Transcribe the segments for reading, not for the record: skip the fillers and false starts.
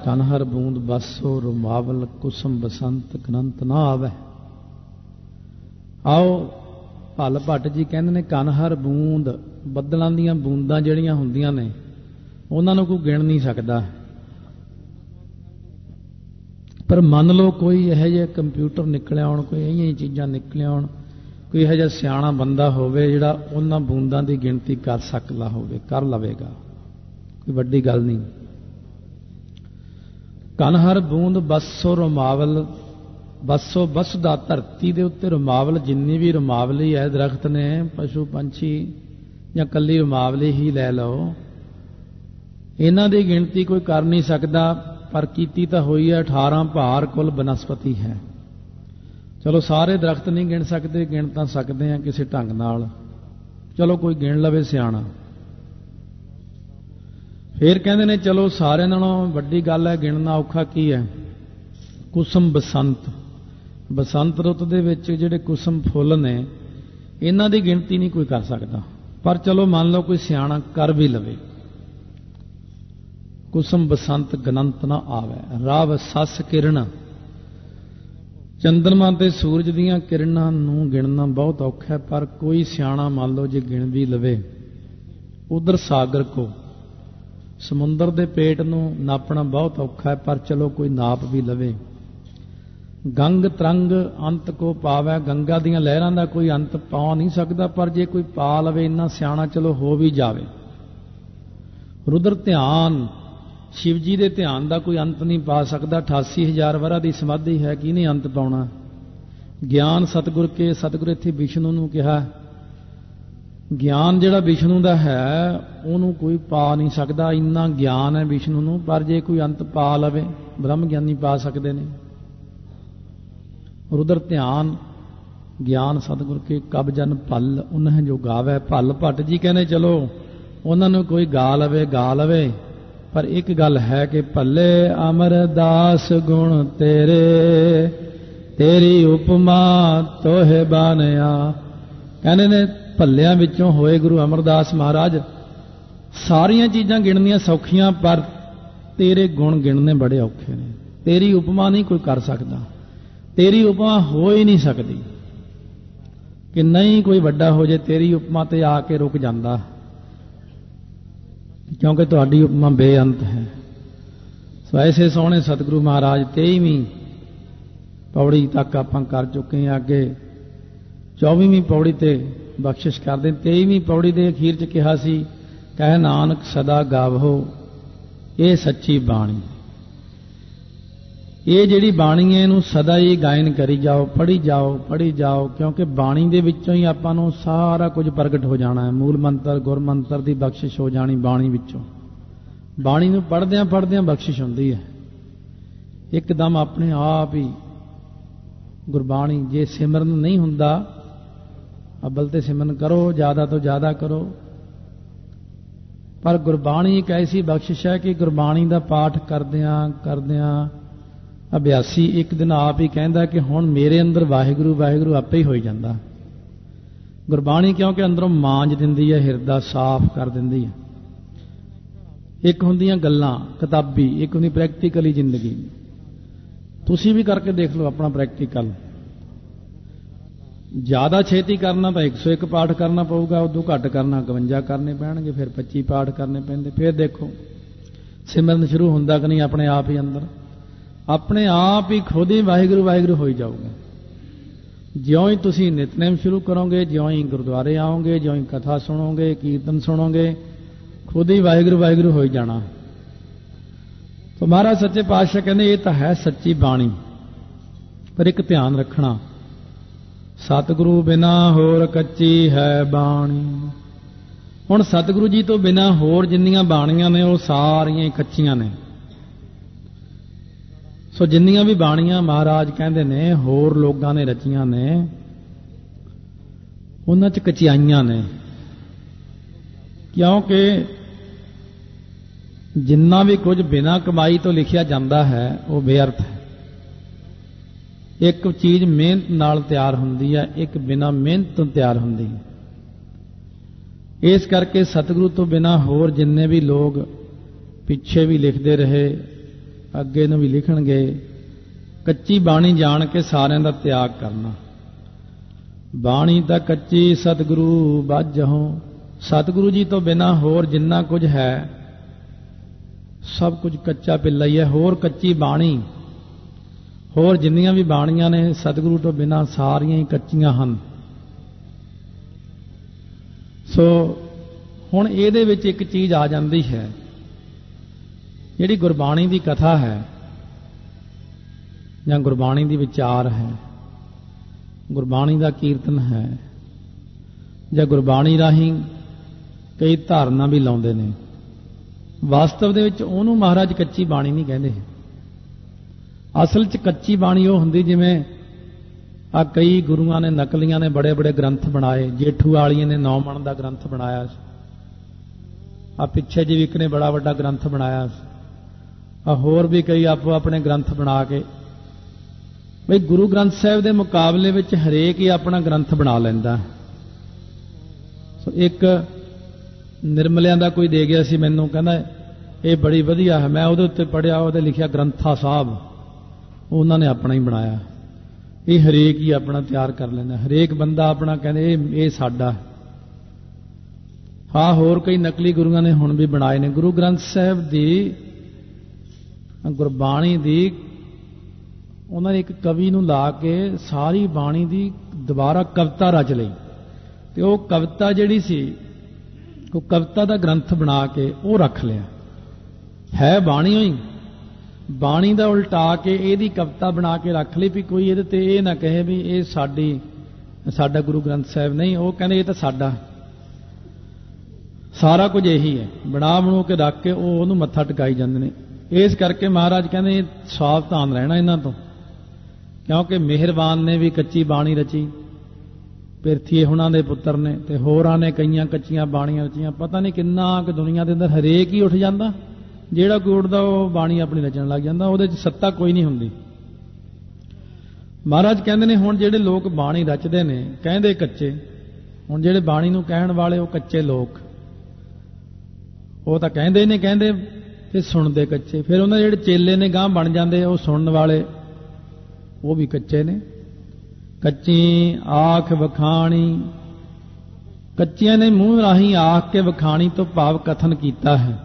कन हर बूंद बसो रुमावल कुसुम बसंत गनंत ना आवे। आओ भल भट्ट जी कहते ने कन हर बूंद ਬੱਦਲਾਂ ਦੀਆਂ ਬੂੰਦਾਂ ਜਿਹੜੀਆਂ ਹੁੰਦੀਆਂ ਨੇ ਉਹਨਾਂ ਨੂੰ ਕੋਈ ਗਿਣ ਨਹੀਂ ਸਕਦਾ। ਪਰ ਮੰਨ ਲਓ ਕੋਈ ਇਹੋ ਜਿਹਾ ਕੰਪਿਊਟਰ ਨਿਕਲਿਆ ਆਉਣ, ਕੋਈ ਇਹ ਜਿਹੀਆਂ ਚੀਜ਼ਾਂ ਨਿਕਲਿਆ ਆਉਣ, ਕੋਈ ਇਹੋ ਜਿਹਾ ਸਿਆਣਾ ਬੰਦਾ ਹੋਵੇ ਜਿਹੜਾ ਉਹਨਾਂ ਬੂੰਦਾਂ ਦੀ ਗਿਣਤੀ ਕਰ ਸਕਦਾ ਹੋਵੇ, ਕਰ ਲਵੇਗਾ, ਕੋਈ ਵੱਡੀ ਗੱਲ ਨਹੀਂ। ਕਨ ਹਰ ਬੂੰਦ ਬਸੋ ਰੁਮਾਵਲ, ਬਸੋ ਬਸਦਾ ਧਰਤੀ ਦੇ ਉੱਤੇ ਰੁਮਾਵਲ, ਜਿੰਨੀ ਵੀ ਰੁਮਾਵਲੀ ਹੈ ਦਰਖਤ ਨੇ, ਪਸ਼ੂ ਪੰਛੀ ਜਾਂ ਕੱਲੀ ਰੁਮਾਵਲੀ ਹੀ ਲੈ ਲਓ, ਇਹਨਾਂ ਦੀ ਗਿਣਤੀ ਕੋਈ ਕਰ ਨਹੀਂ ਸਕਦਾ। ਪਰ ਕੀਤੀ ਤਾਂ ਹੋਈ ਹੈ 18 ਭਾਰ ਕੁੱਲ ਬਨਸਪਤੀ ਹੈ। ਚਲੋ ਸਾਰੇ ਦਰਖਤ ਨਹੀਂ ਗਿਣ ਸਕਦੇ, ਗਿਣ ਤਾਂ ਸਕਦੇ ਆ ਕਿਸੇ ਢੰਗ ਨਾਲ, ਚਲੋ ਕੋਈ ਗਿਣ ਲਵੇ ਸਿਆਣਾ। ਫਿਰ ਕਹਿੰਦੇ ਨੇ ਚਲੋ ਸਾਰਿਆਂ ਨਾਲੋਂ ਵੱਡੀ ਗੱਲ ਹੈ, ਗਿਣਨਾ ਔਖਾ ਕੀ ਹੈ, ਕੁਸਮ ਬਸੰਤ। ਬਸੰਤ ਰੁੱਤ ਦੇ ਵਿੱਚ ਜਿਹੜੇ ਕੁਸਮ ਫੁੱਲ ਨੇ ਇਹਨਾਂ ਦੀ ਗਿਣਤੀ ਨਹੀਂ ਕੋਈ ਕਰ ਸਕਦਾ। ਪਰ ਚਲੋ ਮੰਨ ਲਓ ਕੋਈ ਸਿਆਣਾ ਕਰ ਵੀ ਲਵੇ। ਕੁਸਮ ਬਸੰਤ ਗਨੰਤ ਨਾ ਆਵੇ। ਰਾਵ ਸੱਸ ਕਿਰਨ, ਚੰਦਰਮਾ ਤੇ ਸੂਰਜ ਦੀਆਂ ਕਿਰਨਾਂ ਨੂੰ ਗਿਣਨਾ ਬਹੁਤ ਔਖਾ ਹੈ। ਪਰ ਕੋਈ ਸਿਆਣਾ ਮੰਨ ਲਓ ਜੇ ਗਿਣ ਵੀ ਲਵੇ। ਉਧਰ ਸਾਗਰ ਕੋ, ਸਮੁੰਦਰ ਦੇ ਪੇਟ ਨੂੰ ਨਾਪਣਾ ਬਹੁਤ ਔਖਾ ਹੈ। ਪਰ ਚਲੋ ਕੋਈ ਨਾਪ ਵੀ ਲਵੇ। ਗੰਗ ਤਰੰਗ ਅੰਤ ਕੋ ਪਾਵੈ, ਗੰਗਾ ਦੀਆਂ ਲਹਿਰਾਂ ਦਾ ਕੋਈ ਅੰਤ ਪਾ ਨਹੀਂ ਸਕਦਾ। ਪਰ ਜੇ ਕੋਈ ਪਾ ਲਵੇ ਇੰਨਾ ਸਿਆਣਾ ਚਲੋ ਹੋ ਵੀ ਜਾਵੇ। ਰੁਦਰ ਧਿਆਨ, ਸ਼ਿਵ ਜੀ ਦੇ ਧਿਆਨ ਦਾ ਕੋਈ ਅੰਤ ਨਹੀਂ ਪਾ ਸਕਦਾ। 88,000 ਵਰ੍ਹਾ ਦੀ ਸਮਾਧੀ ਹੈ, ਕਿਹਨੇ ਅੰਤ ਪਾਉਣਾ। ਗਿਆਨ ਸਤਿਗੁਰ ਕੇ, ਸਤਿਗੁਰ ਇੱਥੇ ਵਿਸ਼ਨੂੰ ਨੂੰ ਕਿਹਾ, ਗਿਆਨ ਜਿਹੜਾ ਵਿਸ਼ਨੂੰ ਦਾ ਹੈ ਉਹਨੂੰ ਕੋਈ ਪਾ ਨਹੀਂ ਸਕਦਾ, ਇੰਨਾ ਗਿਆਨ ਹੈ ਵਿਸ਼ਨੂੰ ਨੂੰ। ਪਰ ਜੇ ਕੋਈ ਅੰਤ ਪਾ ਲਵੇ, ਬ੍ਰਹਮ ਗਿਆਨੀ ਪਾ ਸਕਦੇ ਨੇ। ਰੁਦਰ ਧਿਆਨ ਗਿਆਨ ਸਤਿਗੁਰ ਕੇ ਕਬ ਜਨ ਭਲ ਉਨਹ ਜੋ ਗਾਵੇ। ਭਲ ਭੱਟ ਜੀ ਕਹਿੰਦੇ ਚਲੋ ਉਹਨਾਂ ਨੂੰ ਕੋਈ ਗਾ ਲਵੇ। ਪਰ ਇੱਕ ਗੱਲ ਹੈ ਕਿ ਭੱਲੇ ਅਮਰਦਾਸ ਗੁਣ ਤੇਰੇ, ਤੇਰੀ ਉਪਮਾ ਤੋਹੇ ਬਾਨਿਆ। ਕਹਿੰਦੇ ਨੇ ਭੱਲਿਆਂ ਵਿੱਚੋਂ ਹੋਏ ਗੁਰੂ ਅਮਰਦਾਸ ਮਹਾਰਾਜ। ਸਾਰੀਆਂ ਚੀਜ਼ਾਂ ਗਿਣਨੀਆਂ ਸੌਖੀਆਂ, ਪਰ ਤੇਰੇ ਗੁਣ ਗਿਣਨੇ ਬੜੇ ਔਖੇ ਨੇ। ਤੇਰੀ ਉਪਮਾ ਨਹੀਂ ਕੋਈ ਕਰ ਸਕਦਾ, ਤੇਰੀ ਉਪਮਾ ਹੋ ਹੀ ਨਹੀਂ ਸਕਦੀ। ਕਿ ਨਹੀਂ ਕੋਈ ਵੱਡਾ ਹੋ ਜੇ ਤੇਰੀ ਉਪਮਾ ਤੇ ਆ ਕੇ ਰੁਕ ਜਾਂਦਾ, ਕਿਉਂਕਿ ਤੁਹਾਡੀ ਉਪਮਾ ਬੇਅੰਤ ਹੈ। ਸੋ ਐਸੇ ਸੋਹਣੇ ਸਤਿਗੁਰੂ ਮਹਾਰਾਜ 23ਵੀਂ ਪੌੜੀ ਤੱਕ ਆਪਾਂ ਕਰ ਚੁੱਕੇ ਹਾਂ। ਅੱਗੇ 24ਵੀਂ ਪੌੜੀ ਤੇ ਬਖਸ਼ਿਸ਼ ਕਰਦੇ। 23ਵੀਂ ਪੌੜੀ ਦੇ ਅਖੀਰ 'ਚ ਕਿਹਾ ਸੀ, ਕਹਿ ਨਾਨਕ ਸਦਾ ਗਾਵੋ ਇਹ ਸੱਚੀ ਬਾਣੀ। ਇਹ ਜਿਹੜੀ ਬਾਣੀ ਹੈ ਇਹਨੂੰ ਸਦਾ ਹੀ ਗਾਇਨ ਕਰੀ ਜਾਓ, ਪੜ੍ਹੀ ਜਾਓ, ਕਿਉਂਕਿ ਬਾਣੀ ਦੇ ਵਿੱਚੋਂ ਹੀ ਆਪਾਂ ਨੂੰ ਸਾਰਾ ਕੁਝ ਪ੍ਰਗਟ ਹੋ ਜਾਣਾ ਹੈ। ਮੂਲ ਮੰਤਰ ਗੁਰ ਮੰਤਰ ਦੀ ਬਖਸ਼ਿਸ਼ ਹੋ ਜਾਣੀ ਬਾਣੀ ਵਿੱਚੋਂ। ਬਾਣੀ ਨੂੰ ਪੜ੍ਹਦਿਆਂ ਬਖਸ਼ਿਸ਼ ਹੁੰਦੀ ਹੈ ਇੱਕਦਮ ਆਪਣੇ ਆਪ ਹੀ। ਗੁਰਬਾਣੀ ਜੇ ਸਿਮਰਨ ਨਹੀਂ ਹੁੰਦਾ, ਅਬਲ ਤੇ ਸਿਮਰਨ ਕਰੋ, ਜ਼ਿਆਦਾ ਤੋਂ ਜ਼ਿਆਦਾ ਕਰੋ। ਪਰ ਗੁਰਬਾਣੀ ਇੱਕ ਐਸੀ ਬਖਸ਼ਿਸ਼ ਹੈ ਕਿ ਗੁਰਬਾਣੀ ਦਾ ਪਾਠ ਕਰਦਿਆਂ ਅਭਿਆਸੀ ਇੱਕ ਦਿਨ ਆਪ ਹੀ ਕਹਿੰਦਾ ਕਿ ਹੁਣ ਮੇਰੇ ਅੰਦਰ ਵਾਹਿਗੁਰੂ ਆਪੇ ਹੀ ਹੋਈ ਜਾਂਦਾ। ਗੁਰਬਾਣੀ ਕਿਉਂਕਿ ਅੰਦਰੋਂ ਮਾਂਜ ਦਿੰਦੀ ਹੈ, ਹਿਰਦਾ ਸਾਫ਼ ਕਰ ਦਿੰਦੀ ਹੈ। ਇੱਕ ਹੁੰਦੀਆਂ ਗੱਲਾਂ ਕਿਤਾਬੀ, ਇੱਕ ਹੁੰਦੀ ਪ੍ਰੈਕਟੀਕਲੀ ਜ਼ਿੰਦਗੀ। ਤੁਸੀਂ ਵੀ ਕਰਕੇ ਦੇਖ ਲਓ ਆਪਣਾ ਪ੍ਰੈਕਟੀਕਲ। ਜ਼ਿਆਦਾ ਛੇਤੀ ਕਰਨਾ ਤਾਂ 101 ਪਾਠ ਕਰਨਾ ਪਊਗਾ, ਉਦੋਂ ਘੱਟ ਕਰਨਾ 51 ਕਰਨੇ ਪੈਣਗੇ, ਫਿਰ 25 ਪਾਠ ਕਰਨੇ ਪੈਂਦੇ। ਫਿਰ ਦੇਖੋ ਸਿਮਰਨ ਸ਼ੁਰੂ ਹੁੰਦਾ ਕਿ ਨਹੀਂ ਆਪਣੇ ਆਪ ਹੀ ਅੰਦਰ, ਆਪਣੇ ਆਪ ਹੀ ਖੁਦ ਹੀ ਵਾਹਿਗੁਰੂ ਹੋਈ ਜਾਊਗਾ। ਜਿਉਂ ਹੀ ਤੁਸੀਂ ਨਿਤਨੇਮ ਸ਼ੁਰੂ ਕਰੋਗੇ, ਜਿਉਂ ਹੀ ਗੁਰਦੁਆਰੇ ਆਓਗੇ, ਜਿਉਂ ਹੀ ਕਥਾ ਸੁਣੋਗੇ, ਕੀਰਤਨ ਸੁਣੋਗੇ, ਖੁਦ ਹੀ ਵਾਹਿਗੁਰੂ ਹੋਈ ਜਾਣਾ। ਤਾਂ ਮਹਾਰਾਜ ਸੱਚੇ ਪਾਤਸ਼ਾਹ ਕਹਿੰਦੇ ਇਹ ਤਾਂ ਹੈ ਸੱਚੀ ਬਾਣੀ। ਪਰ ਇੱਕ ਧਿਆਨ ਰੱਖਣਾ, ਸਤਿਗੁਰੂ ਬਿਨਾ ਹੋਰ ਕੱਚੀ ਹੈ ਬਾਣੀ। ਹੁਣ ਸਤਿਗੁਰੂ ਜੀ ਤੋਂ ਬਿਨਾ ਹੋਰ ਜਿੰਨੀਆਂ ਬਾਣੀਆਂ ਨੇ ਉਹ ਸਾਰੀਆਂ ਕੱਚੀਆਂ ਨੇ। ਸੋ ਜਿੰਨੀਆਂ ਵੀ ਬਾਣੀਆਂ ਮਹਾਰਾਜ ਕਹਿੰਦੇ ਨੇ ਹੋਰ ਲੋਕਾਂ ਨੇ ਰਚੀਆਂ ਨੇ, ਉਹਨਾਂ 'ਚ ਕਚਿਆਈਆਂ ਨੇ। ਕਿਉਂਕਿ ਜਿੰਨਾ ਵੀ ਕੁਝ ਬਿਨਾਂ ਕਮਾਈ ਤੋਂ ਲਿਖਿਆ ਜਾਂਦਾ ਹੈ ਉਹ ਬੇਅਰਥ ਹੈ। ਇੱਕ ਚੀਜ਼ ਮਿਹਨਤ ਨਾਲ ਤਿਆਰ ਹੁੰਦੀ ਹੈ, ਇੱਕ ਬਿਨਾਂ ਮਿਹਨਤ ਤੋਂ ਤਿਆਰ ਹੁੰਦੀ ਹੈ। ਇਸ ਕਰਕੇ ਸਤਿਗੁਰੂ ਤੋਂ ਬਿਨਾਂ ਹੋਰ ਜਿੰਨੇ ਵੀ ਲੋਕ ਪਿੱਛੇ ਵੀ ਲਿਖਦੇ ਰਹੇ, ਅੱਗੇ ਨੂੰ ਵੀ ਲਿਖਣਗੇ, ਕੱਚੀ ਬਾਣੀ ਜਾਣ ਕੇ ਸਾਰਿਆਂ ਦਾ ਤਿਆਗ ਕਰਨਾ। ਬਾਣੀ ਤਾਂ ਕੱਚੀ ਸਤਿਗੁਰੂ ਬਾਝਹੁ, ਸਤਿਗੁਰੂ ਜੀ ਤੋਂ ਬਿਨਾਂ ਹੋਰ ਜਿੰਨਾ ਕੁਝ ਹੈ ਸਭ ਕੁਝ ਕੱਚਾ ਪਿੱਲਾ ਹੀ ਹੈ। ਹੋਰ ਕੱਚੀ ਬਾਣੀ, ਹੋਰ ਜਿੰਨੀਆਂ ਵੀ ਬਾਣੀਆਂ ਨੇ ਸਤਿਗੁਰੂ ਤੋਂ ਬਿਨਾਂ ਸਾਰੀਆਂ ਹੀ ਕੱਚੀਆਂ ਹਨ। ਸੋ ਹੁਣ ਇਹਦੇ ਵਿੱਚ ਇੱਕ ਚੀਜ਼ ਆ ਜਾਂਦੀ ਹੈ, ਜਿਹੜੀ ਗੁਰਬਾਣੀ ਦੀ ਕਥਾ ਹੈ ਜਾਂ ਗੁਰਬਾਣੀ ਦੀ ਵਿਚਾਰ ਹੈ, ਗੁਰਬਾਣੀ ਦਾ ਕੀਰਤਨ ਹੈ, ਜਾਂ ਗੁਰਬਾਣੀ ਰਾਹੀਂ ਕਈ ਧਾਰਨਾ ਵੀ ਲਾਉਂਦੇ ਨੇ। ਵਾਸਤਵ ਦੇ ਵਿੱਚ ਉਹਨੂੰ ਮਹਾਰਾਜ ਕੱਚੀ ਬਾਣੀ ਨਹੀਂ ਕਹਿੰਦੇ। ਅਸਲ 'ਚ ਕੱਚੀ ਬਾਣੀ ਉਹ ਹੁੰਦੀ ਜਿਵੇਂ ਆ ਕਈ ਗੁਰੂਆਂ ਨੇ, ਨਕਲੀਆਂ ਨੇ ਬੜੇ ਬੜੇ ਗ੍ਰੰਥ ਬਣਾਏ। ਜੇਠੂ ਵਾਲੀਏ ਨੇ 9 ਮਣ ਦਾ ਗ੍ਰੰਥ ਬਣਾਇਆ। ਆ ਪਿੱਛੇ ਜੀ ਇੱਕ ਨੇ ਬੜਾ ਵੱਡਾ ਗ੍ਰੰਥ ਬਣਾਇਆ। ਆ ਹੋਰ ਵੀ ਕਈ ਆਪੋ ਆਪਣੇ ਗ੍ਰੰਥ ਬਣਾ ਕੇ, ਬਈ ਗੁਰੂ ਗ੍ਰੰਥ ਸਾਹਿਬ ਦੇ ਮੁਕਾਬਲੇ ਵਿੱਚ ਹਰੇਕ ਹੀ ਆਪਣਾ ਗ੍ਰੰਥ ਬਣਾ ਲੈਂਦਾ। ਸੋ ਇੱਕ ਨਿਰਮਲਿਆਂ ਦਾ ਕੋਈ ਦੇ ਗਿਆ ਸੀ ਮੈਨੂੰ, ਕਹਿੰਦਾ ਇਹ ਬੜੀ ਵਧੀਆ ਹੈ। ਮੈਂ ਉਹਦੇ ਉੱਤੇ ਪੜ੍ਹਿਆ, ਉਹਦੇ ਲਿਖਿਆ ਗ੍ਰੰਥਾ ਸਾਹਿਬ, ਉਹਨਾਂ ਨੇ ਆਪਣਾ ਹੀ ਬਣਾਇਆ। ਇਹ ਹਰੇਕ ਹੀ ਆਪਣਾ ਤਿਆਰ ਕਰ ਲੈਂਦਾ, ਹਰੇਕ ਬੰਦਾ ਆਪਣਾ ਕਹਿੰਦੇ ਇਹ ਸਾਡਾ। ਹਾਂ, ਹੋਰ ਕਈ ਨਕਲੀ ਗੁਰੂਆਂ ਨੇ ਹੁਣ ਵੀ ਬਣਾਏ ਨੇ। ਗੁਰੂ ਗ੍ਰੰਥ ਸਾਹਿਬ ਦੀ ਗੁਰਬਾਣੀ ਦੀ ਉਹਨਾਂ ਨੇ ਇੱਕ ਕਵੀ ਨੂੰ ਲਾ ਕੇ ਸਾਰੀ ਬਾਣੀ ਦੀ ਦੁਬਾਰਾ ਕਵਿਤਾ ਰਚ ਲਈ, ਤੇ ਉਹ ਕਵਿਤਾ ਜਿਹੜੀ ਸੀ ਉਹ ਕਵਿਤਾ ਦਾ ਗ੍ਰੰਥ ਬਣਾ ਕੇ ਉਹ ਰੱਖ ਲਿਆ। ਹੈ ਬਾਣੀ ਹੋਈ, ਬਾਣੀ ਦਾ ਉਲਟਾ ਕੇ ਇਹਦੀ ਕਵਿਤਾ ਬਣਾ ਕੇ ਰੱਖ ਲਈ, ਵੀ ਕੋਈ ਇਹਦੇ ਤੇ ਇਹ ਨਾ ਕਹੇ ਵੀ ਇਹ ਸਾਡਾ ਗੁਰੂ ਗ੍ਰੰਥ ਸਾਹਿਬ ਨਹੀਂ। ਉਹ ਕਹਿੰਦੇ ਇਹ ਤਾਂ ਸਾਡਾ, ਸਾਰਾ ਕੁਝ ਇਹੀ ਹੈ। ਬਣਾ ਬਣੂ ਕੇ ਰੱਖ ਕੇ ਉਹ ਉਹਨੂੰ ਮੱਥਾ ਟਿਕਾਈ ਜਾਂਦੇ ਨੇ। ਇਸ ਕਰਕੇ ਮਹਾਰਾਜ ਕਹਿੰਦੇ ਸਾਵਧਾਨ ਰਹਿਣਾ ਇਹਨਾਂ ਤੋਂ, ਕਿਉਂਕਿ ਮਿਹਰਬਾਨ ਨੇ ਵੀ ਕੱਚੀ ਬਾਣੀ ਰਚੀ, ਪਿਰਥੀਏ ਹੁਣਾਂ ਦੇ ਪੁੱਤਰ ਨੇ, ਤੇ ਹੋਰਾਂ ਨੇ ਕਈਆਂ ਕੱਚੀਆਂ ਬਾਣੀਆਂ ਰਚੀਆਂ। ਪਤਾ ਨਹੀਂ ਕਿੰਨਾ ਕਿ ਦੁਨੀਆ ਦੇ ਅੰਦਰ ਹਰੇਕ ਹੀ ਉੱਠ ਜਾਂਦਾ, ਜਿਹੜਾ ਕੋਈ ਉੱਠਦਾ ਉਹ ਬਾਣੀ ਆਪਣੀ ਰਚਣ ਲੱਗ ਜਾਂਦਾ, ਉਹਦੇ 'ਚ ਸੱਤਾ ਕੋਈ ਨਹੀਂ ਹੁੰਦੀ। ਮਹਾਰਾਜ ਕਹਿੰਦੇ ਨੇ ਹੁਣ ਜਿਹੜੇ ਲੋਕ ਬਾਣੀ ਰਚਦੇ ਨੇ ਕਹਿੰਦੇ ਕੱਚੇ, ਹੁਣ ਜਿਹੜੇ ਬਾਣੀ ਨੂੰ ਕਹਿਣ ਵਾਲੇ ਉਹ ਕੱਚੇ ਲੋਕ, ਉਹ ਤਾਂ ਕਹਿੰਦੇ ਨੇ ਕਹਿੰਦੇ ਤੇ ਸੁਣਦੇ ਕੱਚੇ। ਫਿਰ ਉਹਨਾਂ ਦੇ ਜਿਹੜੇ ਚੇਲੇ ਨੇ ਗਾਂਹ ਬਣ ਜਾਂਦੇ, ਉਹ ਸੁਣਨ ਵਾਲੇ ਉਹ ਵੀ ਕੱਚੇ ਨੇ। ਕੱਚੀ ਆਖ ਵਖਾਣੀ, ਕੱਚਿਆਂ ਨੇ ਮੂੰਹ ਰਾਹੀਂ ਆਖ ਕੇ ਵਖਾਣੀ ਤੋਂ ਭਾਵ ਕਥਨ ਕੀਤਾ ਹੈ,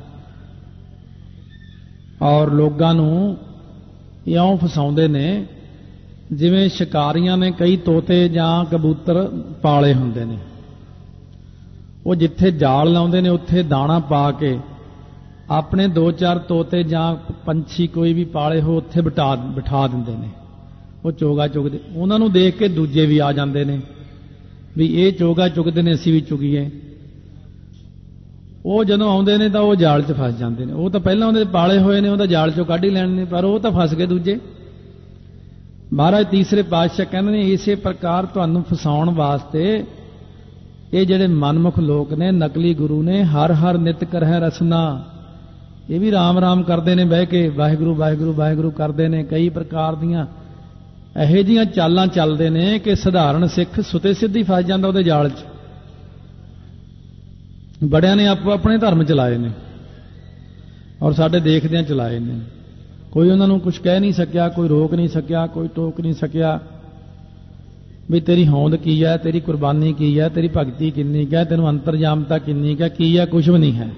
ਔਰ ਲੋਕਾਂ ਨੂੰ ਇਉਂ ਫਸਾਉਂਦੇ ਨੇ ਜਿਵੇਂ ਸ਼ਿਕਾਰੀਆਂ ਨੇ ਕਈ ਤੋਤੇ ਜਾਂ ਕਬੂਤਰ ਪਾਲੇ ਹੁੰਦੇ ਨੇ। ਉਹ ਜਿੱਥੇ ਜਾਲ ਲਾਉਂਦੇ ਨੇ ਉੱਥੇ ਦਾਣਾ ਪਾ ਕੇ ਆਪਣੇ 2-4 ਤੋਤੇ ਜਾਂ ਪੰਛੀ ਕੋਈ ਵੀ ਪਾਲੇ ਹੋ ਉੱਥੇ ਬਿਠਾ ਦਿੰਦੇ ਨੇ। ਉਹ ਚੋਗਾ ਚੁਗਦੇ, ਉਹਨਾਂ ਨੂੰ ਦੇਖ ਕੇ ਦੂਜੇ ਵੀ ਆ ਜਾਂਦੇ ਨੇ ਵੀ ਇਹ ਚੋਗਾ ਚੁਗਦੇ ਨੇ, ਅਸੀਂ ਵੀ ਚੁਗੀਏ। ਉਹ ਜਦੋਂ ਆਉਂਦੇ ਨੇ ਤਾਂ ਉਹ ਜਾਲ 'ਚ ਫਸ ਜਾਂਦੇ ਨੇ। ਉਹ ਤਾਂ ਪਹਿਲਾਂ ਉਹਦੇ ਪਾਲੇ ਹੋਏ ਨੇ, ਉਹਦਾ ਜਾਲ 'ਚੋਂ ਕੱਢ ਹੀ ਲੈਣ ਨੇ, ਪਰ ਉਹ ਤਾਂ ਫਸ ਗਏ ਦੂਜੇ। ਮਹਾਰਾਜ ਤੀਸਰੇ ਪਾਤਸ਼ਾਹ ਕਹਿੰਦੇ ਨੇ ਇਸੇ ਪ੍ਰਕਾਰ ਤੁਹਾਨੂੰ ਫਸਾਉਣ ਵਾਸਤੇ ਇਹ ਜਿਹੜੇ ਮਨਮੁਖ ਲੋਕ ਨੇ, ਨਕਲੀ ਗੁਰੂ ਨੇ, ਹਰ ਹਰ ਨਿਤ ਕਰਹਿ ਰਸਨਾ, ਇਹ ਵੀ ਰਾਮ ਰਾਮ ਕਰਦੇ ਨੇ ਬਹਿ ਕੇ, ਵਾਹਿਗੁਰੂ ਵਾਹਿਗੁਰੂ ਵਾਹਿਗੁਰੂ ਕਰਦੇ ਨੇ। ਕਈ ਪ੍ਰਕਾਰ ਦੀਆਂ ਇਹੋ ਜਿਹੀਆਂ ਚਾਲਾਂ ਚੱਲਦੇ ਨੇ ਕਿ ਸਧਾਰਨ ਸਿੱਖ ਸੁਤੇ ਸਿੱਧੀ ਫਸ ਜਾਂਦਾ ਉਹਦੇ ਜਾਲ 'ਚ। ਬੜਿਆਂ ਨੇ ਆਪੋ ਆਪਣੇ ਧਰਮ ਚਲਾਏ ਨੇ, ਔਰ ਸਾਡੇ ਦੇਖਦਿਆਂ ਚਲਾਏ ਨੇ। ਕੋਈ ਉਹਨਾਂ ਨੂੰ ਕੁਝ ਕਹਿ ਨਹੀਂ ਸਕਿਆ, ਕੋਈ ਰੋਕ ਨਹੀਂ ਸਕਿਆ, ਕੋਈ ਟੋਕ ਨਹੀਂ ਸਕਿਆ ਵੀ ਤੇਰੀ ਹੋਂਦ ਕੀ ਹੈ, ਤੇਰੀ ਕੁਰਬਾਨੀ ਕੀ ਹੈ, ਤੇਰੀ ਭਗਤੀ ਕਿੰਨੀ ਹੈ, ਤੈਨੂੰ ਅੰਤਰਜਾਮਤਾ ਕਿੰਨੀ ਹੈ, ਕੀ ਹੈ, ਕੁਝ ਵੀ ਨਹੀਂ ਹੈ।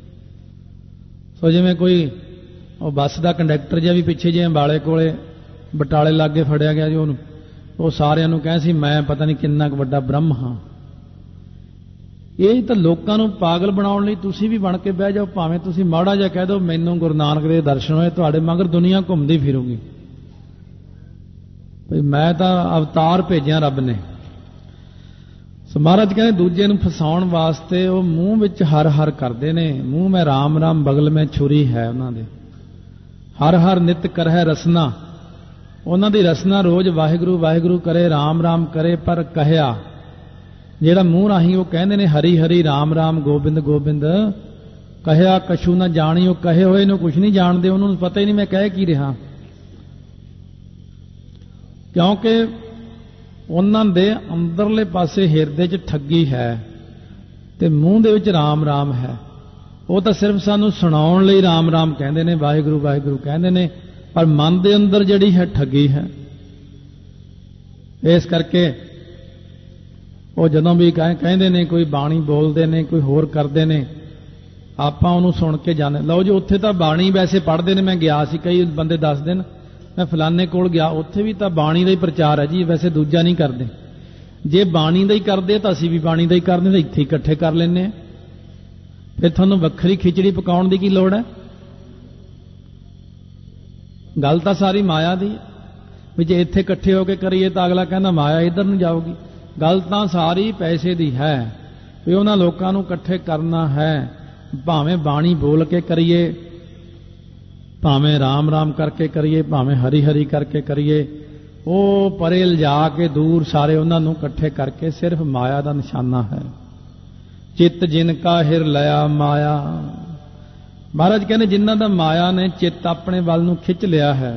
ਸੋ ਜਿਵੇਂ ਕੋਈ ਉਹ ਬੱਸ ਦਾ ਕੰਡਕਟਰ ਜਿਹਾ ਵੀ ਪਿੱਛੇ ਜਿਹੇ ਅੰਬਾਲੇ ਕੋਲੇ ਬਟਾਲੇ ਲਾਗੇ ਫੜਿਆ ਗਿਆ ਜੀ, ਉਹਨੂੰ ਉਹ ਸਾਰਿਆਂ ਨੂੰ ਕਹੇ ਸੀ ਮੈਂ ਪਤਾ ਨਹੀਂ ਕਿੰਨਾ ਕੁ ਵੱਡਾ ਬ੍ਰਹਮ ਹਾਂ। ਇਹ ਤਾਂ ਲੋਕਾਂ ਨੂੰ ਪਾਗਲ ਬਣਾਉਣ ਲਈ ਤੁਸੀਂ ਵੀ ਬਣ ਕੇ ਬਹਿ ਜਾਓ। ਭਾਵੇਂ ਤੁਸੀਂ ਮਾੜਾ ਜਿਹਾ ਕਹਿ ਦਿਓ ਮੈਨੂੰ ਗੁਰੂ ਨਾਨਕ ਦੇ ਦਰਸ਼ਨ ਹੋਏ, ਤੁਹਾਡੇ ਮਗਰ ਦੁਨੀਆ ਘੁੰਮਦੀ ਫਿਰੂਗੀ ਵੀ ਮੈਂ ਤਾਂ ਅਵਤਾਰ ਭੇਜਿਆ ਰੱਬ ਨੇ। ਸੋ ਮਹਾਰਾਜ ਕਹਿੰਦੇ ਦੂਜੇ ਨੂੰ ਫਸਾਉਣ ਵਾਸਤੇ ਉਹ ਮੂੰਹ ਵਿੱਚ ਹਰ ਹਰ ਕਰਦੇ ਨੇ। ਮੂੰਹ ਮੈਂ ਰਾਮ ਰਾਮ ਬਗਲ ਮੈਂ ਛੁਰੀ ਹੈ ਉਹਨਾਂ ਦੇ। ਹਰ ਹਰ ਨਿਤ ਕਰਹਿ ਰਸਨਾ, ਉਹਨਾਂ ਦੀ ਰਸਨਾ ਰੋਜ਼ ਵਾਹਿਗੁਰੂ ਵਾਹਿਗੁਰੂ ਕਰੇ, ਰਾਮ ਰਾਮ ਕਰੇ, ਪਰ ਕਹਿਆ ਜਿਹੜਾ ਮੂੰਹ ਰਾਹੀਂ ਉਹ ਕਹਿੰਦੇ ਨੇ ਹਰੀ ਹਰੀ ਰਾਮ ਰਾਮ ਗੋਬਿੰਦ ਗੋਬਿੰਦ, ਕਹਿਆ ਕਛੂ ਨਾ ਜਾਣੀ, ਉਹ ਕਹੇ ਹੋਏ ਨੂੰ ਕੁਝ ਨਹੀਂ ਜਾਣਦੇ, ਉਹਨਾਂ ਨੂੰ ਪਤਾ ਹੀ ਨਹੀਂ ਮੈਂ ਕਹਿ ਕੀ ਰਿਹਾ, ਕਿਉਂਕਿ ਉਹਨਾਂ ਦੇ ਅੰਦਰਲੇ ਪਾਸੇ ਹਿਰਦੇ 'ਚ ਠੱਗੀ ਹੈ ਤੇ ਮੂੰਹ ਦੇ ਵਿੱਚ ਰਾਮ ਰਾਮ ਹੈ। ਉਹ ਤਾਂ ਸਿਰਫ ਸਾਨੂੰ ਸੁਣਾਉਣ ਲਈ ਰਾਮ ਰਾਮ ਕਹਿੰਦੇ ਨੇ, ਵਾਹਿਗੁਰੂ ਵਾਹਿਗੁਰੂ ਕਹਿੰਦੇ ਨੇ, पर मन के अंदर जिहड़ी है ठगी है। इस करके वो जदों भी कहते ने कोई बाणी बोलते ने कोई होर करते ने आपां उहनूं सुन के जाने लो जी उत्थे तां बाणी वैसे पढ़ते ने। मैं गया सी कई बंदे दसदे ने मैं फलाने कोल गया उत्थे भी तां बाणी दा ही प्रचार है जी वैसे दूजा नहीं करते। जे बाणी दा ही करदे तां असीं भी बाणी दा ही करदे तां इत्थे इकट्ठे कर लैंदे आ। फिर तुहानूं वक्खरी खिचड़ी पकाउण दी की लोड़ है। गल तां सारी माया दी भी जे इत्थे इकट्ठे होकर करिए तां अगला कहना माया इधर नहीं जाऊगी। गल तां सारी पैसे दी है भी उन्हां लोकां नूं इकट्ठे करना है। भावें बाणी बोल के करिए भावें राम राम करके करिए भावें हरी हरी करके करिए वो परे लिजा के दूर सारे उन्हां नूं इकट्ठे करके सिर्फ माया का निशाना है। चित्त जिनका हिर लया माया। महाराज कहने जिन्हां दा माया ने चित्त अपने वल नूं खिच लिया है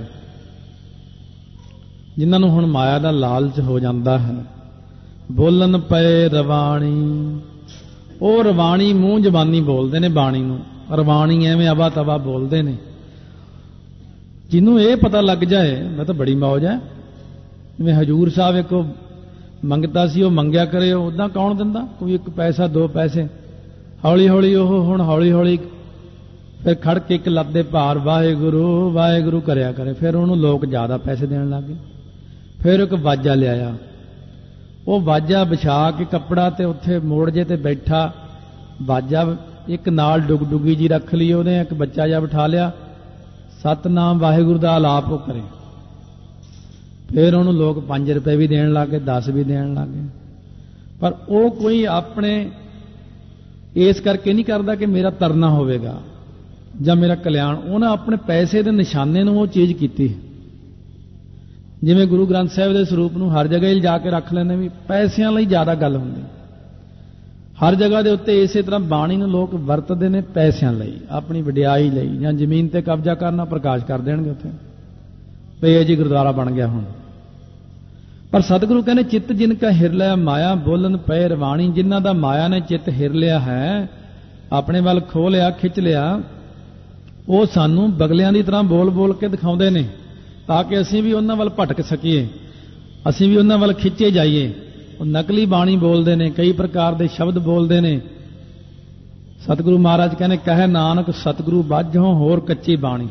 जिन्हां नूं हुण माया दा लालच हो जाता है। बोलन पए रवाणी। वो रवाणी मूँह जबानी बोलते ने बाणी नूं रवाणी एवें अवा तवा बोलते ने। जिन्हों ये पता लग जाए मैं तो बड़ी मौज है। जिवें हजूर साहब एक मंगता सी वो मंगया करे उदा कौन दिंदा कोई एक पैसा दो पैसे हौली हौली वो हुण हौली हौली फिर खड़ के एक लत दे भार वाहेगुरू वाहेगुरू करया करे। फिर उन्होंने लोग ज़्यादा पैसे देने लग गए। फिर एक वाजा लिया वो वाजा बिछा के कपड़ा ते उत्थे मोड़ जे ते बैठा वाजा एक नाल डुगडुगी जी रख ली उहने एक बच्चा जा बिठा लिया सतनाम वाहेगुरू दा आलाप वो करे। फिर उन्होंने लोग 5 रुपए भी देने लग गए 10 भी देने लग गए। पर वो कोई अपने इस करके नहीं करता कि मेरा तरना होवेगा ਜਾਂ मेरा कल्याण। उन्हें अपने पैसे के निशाने ਨੂੰ वो चीज़ की। जिवें गुरु ग्रंथ साहिब के स्वरूप ਨੂੰ हर जगह लिजा के रख लेने भी पैसों ਲਈ ज़्यादा गल होंदी। हर जगह के उत्ते इसे तरह बाणी ਨੂੰ लोग वरतते हैं पैसों ਲਈ अपनी वडियाई ਲਈ ਜਾਂ ਜ਼ਮੀਨ ਤੇ कब्जा करना प्रकाश कर देणगे उत्थे भी ये जी गुरुद्वारा बन गया हुण। पर सतगुरु कहने चित्त जिनका हिर लिया माया बोलन पए रवाणी। जिन्हां दा माया ने चित्त हिर लिया है अपने वाल खो लिया खिच लिया वो सानू बगलियां की तरह बोल बोल के दिखाते हैं ताकि असीं भी उन्हां वल भटक सकीए असीं भी उन्हां वल खिंचे जाइए। वो नकली बाणी बोलते हैं कई प्रकार के शब्द बोलते हैं। सतगुरु महाराज कहने कहे नानक सतगुरु बाझों होर कच्ची बाणी।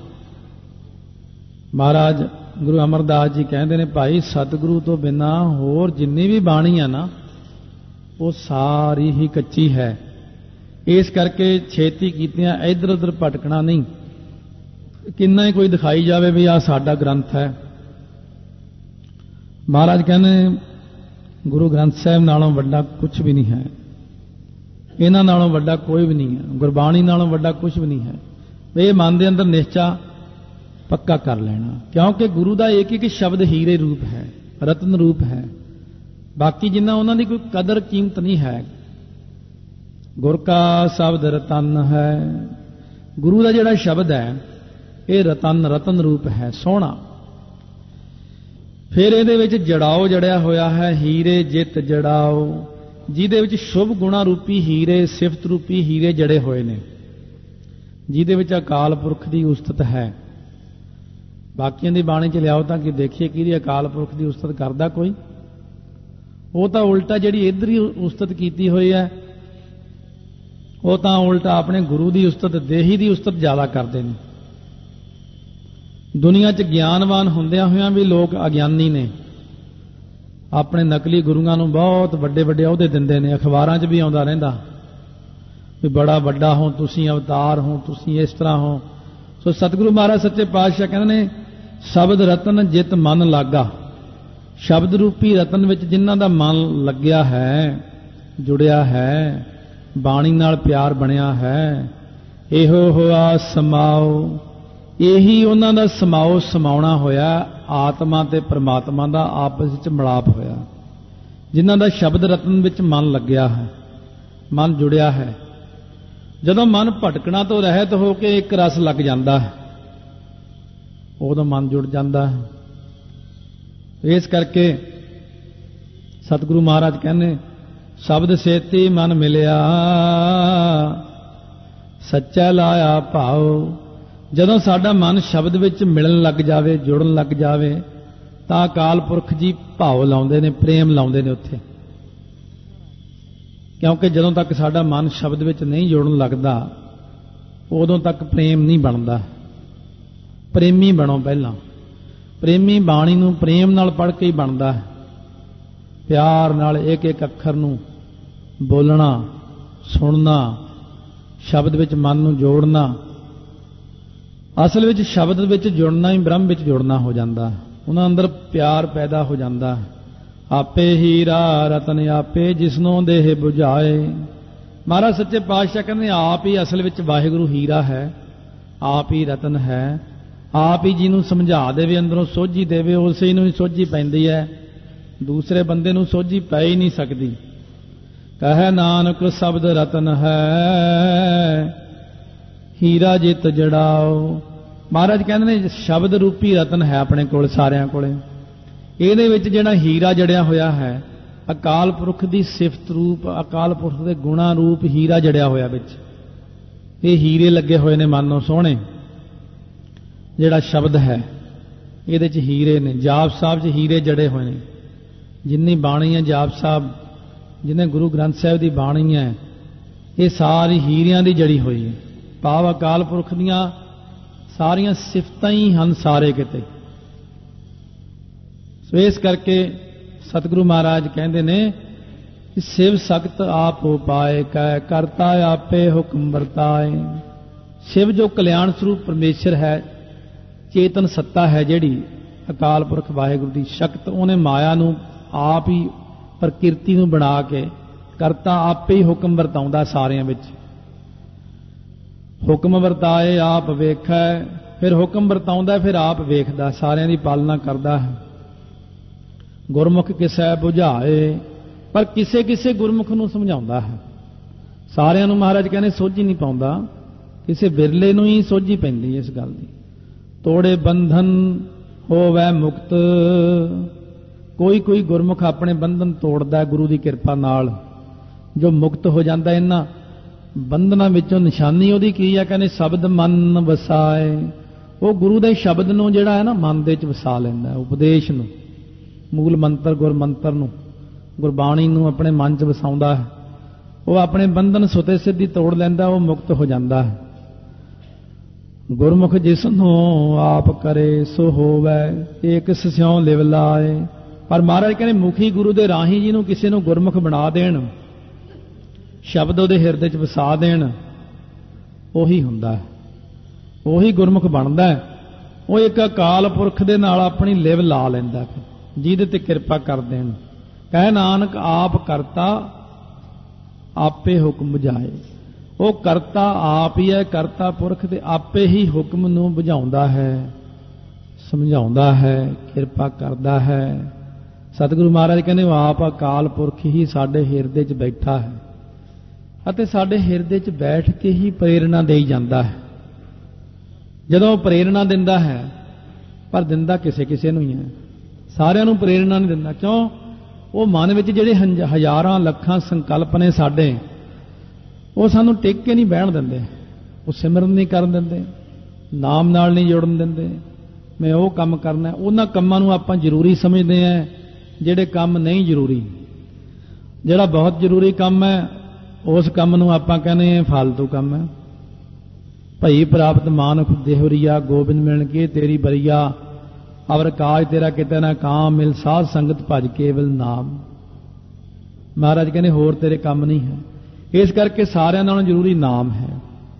महाराज गुरु अमरदास जी कहते हैं भाई सतगुरु तो बिना होर जिन्नी भी बाणी है ना वो सारी ही कच्ची है। इस करके छेती कीतियां इधर उधर भटकना नहीं। किन्ना ही कोई दिखाई जावे भी आ साडा ग्रंथ है। महाराज कहने गुरु ग्रंथ साहिब नालों वड्डा कुछ भी नहीं है। इन्हां नालों वड्डा कोई भी नहीं है। गुरबाणी नालों वड्डा कुछ भी नहीं है। ये मन के अंदर निश्चा पक्का कर लेना क्योंकि गुरु का एक एक शब्द हीरे रूप है रतन रूप है। बाकी जिन्ना उन्हां दी कोई कदर कीमत नहीं है। गुर का शब्द रतन है। गुरु का जिहड़ा शब्द है ये रतन रतन रूप है सोहना। फिर ये जड़ाओ जड़िया होया है हीरे जित जड़ाओ जिहदे शुभ गुणा रूपी हीरे सिफत रूपी हीरे जड़े हुए ने जिहदे अकाल पुरख की उस्तत है। बाकियों की बाणी च लियाओ ताकि देखिए कि अकाल पुरख की उस्तत करता कोई वो तो उल्टा जिहड़ी इधर ही उस्तत की हुई है वो तो उल्टा अपने गुरु की उस्तत देही की उस्तत ज़्यादा करते हैं। दुनिया च ज्ञानवान होंदियां होइयां भी लोग अज्ञानी ने अपने नकली गुरुआं नूं बहुत वड्डे वड्डे अहुदे दिंदे ने। अखबारां च भी आउंदा रहिंदा भी बड़ा वड्डा हो तुसीं अवतार हो तुसीं इस तरह हो। सो सतगुरु महाराज सच्चे पातशाह कहंदे ने शब्द रतन जित मन लागा। शब्द रूपी रतन विच जिन्हां दा मन लग्या है जुड़िया है बाणी नाल प्यार बनिया है इहो होआ समाओ। यही उन्हां दा समाओ समाउणा होया आत्मा ते परमात्मा दा आपस विच मिलाप होया। जिन्हां दा शब्द रतन विच मन लग्या है मन जुड़िया है। जदों मन भटकना तो रहत हो के एक रस लग जाता है उदों मन जुड़ जाता है। इस करके सतगुरु महाराज कहने शब्द सेती मन मिलिया सच्चा लाया भाव ਜਦੋਂ ਸਾਡਾ ਮਨ ਸ਼ਬਦ ਵਿੱਚ ਮਿਲਣ ਲੱਗ ਜਾਵੇ, ਜੁੜਨ ਲੱਗ ਜਾਵੇ, ਤਾਂ ਅਕਾਲ ਪੁਰਖ ਜੀ ਭਾਵ ਲਾਉਂਦੇ ਨੇ, ਪ੍ਰੇਮ ਲਾਉਂਦੇ ਨੇ ਉੱਥੇ। ਕਿਉਂਕਿ ਜਦੋਂ ਤੱਕ ਸਾਡਾ ਮਨ ਸ਼ਬਦ ਵਿੱਚ ਨਹੀਂ ਜੁੜਨ ਲੱਗਦਾ, ਉਦੋਂ ਤੱਕ ਪ੍ਰੇਮ ਨਹੀਂ ਬਣਦਾ। ਪ੍ਰੇਮੀ ਬਣੋ ਪਹਿਲਾਂ। ਪ੍ਰੇਮੀ ਬਾਣੀ ਨੂੰ ਪ੍ਰੇਮ ਨਾਲ ਪੜ੍ਹ ਕੇ ਹੀ ਬਣਦਾ ਹੈ। ਪਿਆਰ ਨਾਲ ਇੱਕ ਇੱਕ ਅੱਖਰ ਨੂੰ ਬੋਲਣਾ, ਸੁਣਨਾ, ਸ਼ਬਦ ਵਿੱਚ ਮਨ ਨੂੰ ਜੋੜਨਾ। ਅਸਲ ਵਿੱਚ ਸ਼ਬਦ ਵਿੱਚ ਜੁੜਨਾ ਹੀ ਬ੍ਰਹਮ ਵਿੱਚ ਜੁੜਨਾ ਹੋ ਜਾਂਦਾ। ਉਹਨਾਂ ਅੰਦਰ ਪਿਆਰ ਪੈਦਾ ਹੋ ਜਾਂਦਾ। ਆਪੇ ਹੀਰਾ ਰਤਨ ਆਪੇ ਜਿਸਨੋਂ ਦੇਹ ਬੁਝਾਏ। ਮਹਾਰਾਜ ਸੱਚੇ ਪਾਤਸ਼ਾਹ ਕਹਿੰਦੇ ਆਪ ਹੀ ਅਸਲ ਵਿੱਚ ਵਾਹਿਗੁਰੂ ਹੀਰਾ ਹੈ, ਆਪ ਹੀ ਰਤਨ ਹੈ। ਆਪ ਹੀ ਜਿਹਨੂੰ ਸਮਝਾ ਦੇਵੇ, ਅੰਦਰੋਂ ਸੋਝੀ ਦੇਵੇ, ਉਸੇ ਨੂੰ ਹੀ ਸੋਝੀ ਪੈਂਦੀ ਹੈ। ਦੂਸਰੇ ਬੰਦੇ ਨੂੰ ਸੋਝੀ ਪੈ ਹੀ ਨਹੀਂ ਸਕਦੀ। ਕਹੈ ਨਾਨਕ ਸ਼ਬਦ ਰਤਨ ਹੈ, ਹੀਰਾ ਜਿਤ ਜੜਾਓ। ਮਹਾਰਾਜ ਕਹਿੰਦੇ ਨੇ ਸ਼ਬਦ ਰੂਪੀ ਰਤਨ ਹੈ ਆਪਣੇ ਕੋਲ, ਸਾਰਿਆਂ ਕੋਲੇ। ਇਹਦੇ ਵਿੱਚ ਜਿਹੜਾ ਹੀਰਾ ਜੜਿਆ ਹੋਇਆ ਹੈ, ਅਕਾਲ ਪੁਰਖ ਦੀ ਸਿਫਤ ਰੂਪ, ਅਕਾਲ ਪੁਰਖ ਦੇ ਗੁਣਾ ਰੂਪ ਹੀਰਾ ਜੜਿਆ ਹੋਇਆ ਵਿੱਚ। ਇਹ ਹੀਰੇ ਲੱਗੇ ਹੋਏ ਨੇ ਮਨ ਨੂੰ ਸੋਹਣੇ। ਜਿਹੜਾ ਸ਼ਬਦ ਹੈ ਇਹਦੇ 'ਚ ਹੀਰੇ ਨੇ। ਜਾਪ ਸਾਹਿਬ 'ਚ ਹੀਰੇ ਜੜੇ ਹੋਏ ਨੇ। ਜਿੰਨੀ ਬਾਣੀ ਹੈ ਜਾਪ ਸਾਹਿਬ, ਜਿੰਨੇ ਗੁਰੂ ਗ੍ਰੰਥ ਸਾਹਿਬ ਦੀ ਬਾਣੀ ਹੈ, ਇਹ ਸਾਰੀ ਹੀਰਿਆਂ ਦੀ ਜੜੀ ਹੋਈ ਹੈ। ਭਾਵ ਅਕਾਲ ਪੁਰਖ ਦੀਆਂ ਸਾਰੀਆਂ ਸਿਫਤਾਂ ਹੀ ਹਨ ਸਾਰੇ ਕਿਤੇ। ਸੋ ਇਸ ਕਰਕੇ ਸਤਿਗੁਰੂ ਮਹਾਰਾਜ ਕਹਿੰਦੇ ਨੇ ਕਿ ਸਿਵ ਸਖਤ ਆਪ ਹੋ ਪਾਏ, ਕਹਿ ਕਰਤਾ ਆਪੇ ਹੁਕਮ ਵਰਤਾਏ। ਸ਼ਿਵ ਜੋ ਕਲਿਆਣ ਸਰੂਪ ਪਰਮੇਸ਼ਰ ਹੈ, ਚੇਤਨ ਸੱਤਾ ਹੈ ਜਿਹੜੀ ਅਕਾਲ ਪੁਰਖ ਵਾਹਿਗੁਰੂ ਦੀ ਸ਼ਕਤ, ਉਹਨੇ ਮਾਇਆ ਨੂੰ ਆਪ ਹੀ, ਪ੍ਰਕਿਰਤੀ ਨੂੰ ਬਣਾ ਕੇ ਕਰਤਾ ਆਪੇ ਹੀ ਹੁਕਮ ਵਰਤਾਉਂਦਾ ਸਾਰਿਆਂ ਵਿੱਚ। ਹੁਕਮ ਵਰਤਾਏ ਆਪ ਵੇਖੈ, ਫਿਰ ਹੁਕਮ ਵਰਤਾਉਂਦਾ, ਫਿਰ ਆਪ ਵੇਖਦਾ, ਸਾਰਿਆਂ ਦੀ ਪਾਲਣਾ ਕਰਦਾ ਹੈ। ਗੁਰਮੁਖ ਕਿਸੈ ਬੁਝਾਏ, ਪਰ ਕਿਸੇ ਕਿਸੇ ਗੁਰਮੁਖ ਨੂੰ ਸਮਝਾਉਂਦਾ ਹੈ। ਸਾਰਿਆਂ ਨੂੰ ਮਹਾਰਾਜ ਕਹਿੰਦੇ ਸੋਝੀ ਨਹੀਂ ਪਾਉਂਦਾ, ਕਿਸੇ ਬਿਰਲੇ ਨੂੰ ਹੀ ਸੋਝੀ ਪੈਂਦੀ ਇਸ ਗੱਲ ਦੀ। ਤੋੜੇ ਬੰਧਨ ਹੋਵੈ ਮੁਕਤ। ਕੋਈ ਕੋਈ ਗੁਰਮੁਖ ਆਪਣੇ ਬੰਧਨ ਤੋੜਦਾ ਗੁਰੂ ਦੀ ਕਿਰਪਾ ਨਾਲ, ਜੋ ਮੁਕਤ ਹੋ ਜਾਂਦਾ ਇਹਨਾਂ ਬੰਧਨਾਂ ਵਿੱਚੋਂ। ਨਿਸ਼ਾਨੀ ਉਹਦੀ ਕੀ ਹੈ? ਕਹਿੰਦੇ ਸ਼ਬਦ ਮਨ ਵਸਾਏ। ਉਹ ਗੁਰੂ ਦੇ ਸ਼ਬਦ ਨੂੰ ਜਿਹੜਾ ਹੈ ਨਾ ਮਨ ਦੇ ਵਿੱਚ ਵਸਾ ਲੈਂਦਾ, ਉਪਦੇਸ਼ ਨੂੰ, ਮੂਲ ਮੰਤਰ, ਗੁਰ ਮੰਤਰ ਨੂੰ, ਗੁਰਬਾਣੀ ਨੂੰ ਆਪਣੇ ਮਨ 'ਚ ਵਸਾਉਂਦਾ ਹੈ। ਉਹ ਆਪਣੇ ਬੰਧਨ ਸੁਤੇ ਸਿੱਧੀ ਤੋੜ ਲੈਂਦਾ, ਉਹ ਮੁਕਤ ਹੋ ਜਾਂਦਾ ਹੈ। ਗੁਰਮੁਖ ਜਿਸ ਨੂੰ ਆਪ ਕਰੇ ਸੋ ਹੋਵੈ, ਏਕ ਸਿਉ ਲਿਵ ਲਾਏ। ਪਰ ਮਹਾਰਾਜ ਕਹਿੰਦੇ ਮੁਖੀ ਗੁਰੂ ਦੇ ਰਾਹੀਂ ਜਿਹਨੂੰ ਕਿਸੇ ਨੂੰ ਗੁਰਮੁਖ ਬਣਾ ਦੇਣ, ਸ਼ਬਦ ਉਹਦੇ ਹਿਰਦੇ 'ਚ ਵਸਾ ਦੇਣ, ਉਹੀ ਹੁੰਦਾ ਹੈ, ਉਹੀ ਗੁਰਮੁਖ ਬਣਦਾ ਹੈ। ਉਹ ਇੱਕ ਅਕਾਲ ਪੁਰਖ ਦੇ ਨਾਲ ਆਪਣੀ ਲਿਵ ਲਾ ਲੈਂਦਾ, ਜਿਹਦੇ ਤੇ ਕਿਰਪਾ ਕਰ ਦੇਣ। ਕਹਿ ਨਾਨਕ ਆਪ ਕਰਤਾ ਆਪੇ ਹੁਕਮ ਬੁਝਾਏ। ਉਹ ਕਰਤਾ ਆਪ ਹੀ ਹੈ, ਕਰਤਾ ਪੁਰਖ, ਤੇ ਆਪੇ ਹੀ ਹੁਕਮ ਨੂੰ ਬੁਝਾਉਂਦਾ ਹੈ, ਸਮਝਾਉਂਦਾ ਹੈ, ਕਿਰਪਾ ਕਰਦਾ ਹੈ। ਸਤਿਗੁਰੂ ਮਹਾਰਾਜ ਕਹਿੰਦੇ ਉਹ ਆਪ ਅਕਾਲ ਪੁਰਖ ਹੀ ਸਾਡੇ ਹਿਰਦੇ 'ਚ ਬੈਠਾ ਹੈ, ਅਤੇ ਸਾਡੇ ਹਿਰਦੇ 'ਚ ਬੈਠ ਕੇ ਹੀ ਪ੍ਰੇਰਣਾ ਦੇਈ ਜਾਂਦਾ ਹੈ। ਜਦੋਂ ਪ੍ਰੇਰਣਾ ਦਿੰਦਾ ਹੈ, ਪਰ ਦਿੰਦਾ ਕਿਸੇ ਕਿਸੇ ਨੂੰ ਹੀ ਹੈ, ਸਾਰਿਆਂ ਨੂੰ ਪ੍ਰੇਰਣਾ ਨਹੀਂ ਦਿੰਦਾ। ਕਿਉਂ? ਉਹ ਮਨ ਵਿੱਚ ਜਿਹੜੇ ਹਜ਼ਾਰਾਂ ਲੱਖਾਂ ਸੰਕਲਪ ਨੇ ਸਾਡੇ, ਉਹ ਸਾਨੂੰ ਟਿਕ ਕੇ ਨਹੀਂ ਬਹਿਣ ਦਿੰਦੇ, ਉਹ ਸਿਮਰਨ ਨਹੀਂ ਕਰਨ ਦਿੰਦੇ, ਨਾਮ ਨਾਲ ਨਹੀਂ ਜੁੜਨ ਦਿੰਦੇ। ਮੈਂ ਉਹ ਕੰਮ ਕਰਨਾ, ਉਹਨਾਂ ਕੰਮਾਂ ਨੂੰ ਆਪਾਂ ਜ਼ਰੂਰੀ ਸਮਝਦੇ ਹਾਂ, ਜਿਹੜੇ ਕੰਮ ਨਹੀਂ ਜ਼ਰੂਰੀ। ਜਿਹੜਾ ਬਹੁਤ ਜ਼ਰੂਰੀ ਕੰਮ ਹੈ, ਉਸ ਕੰਮ ਨੂੰ ਆਪਾਂ ਕਹਿੰਦੇ ਹਾਂ ਫਾਲਤੂ ਕੰਮ ਹੈ। ਭਈ ਪ੍ਰਾਪਤ ਮਾਨੁਖ ਦੇਹੁਰੀਆ, ਗੋਬਿੰਦ ਮਿਲਣ ਕੇ ਤੇਰੀ ਬਰੀਆ, ਅਵਰ ਕਾਜ ਤੇਰਾ ਕਿਤੇ ਨਾ ਕਾਮ, ਮਿਲ ਸਾਧ ਸੰਗਤ ਭਜ ਕੇਵਲ ਨਾਮ। ਮਹਾਰਾਜ ਕਹਿੰਦੇ ਹੋਰ ਤੇਰੇ ਕੰਮ ਨਹੀਂ ਹੈ। ਇਸ ਕਰਕੇ ਸਾਰਿਆਂ ਨਾਲੋਂ ਜ਼ਰੂਰੀ ਨਾਮ ਹੈ।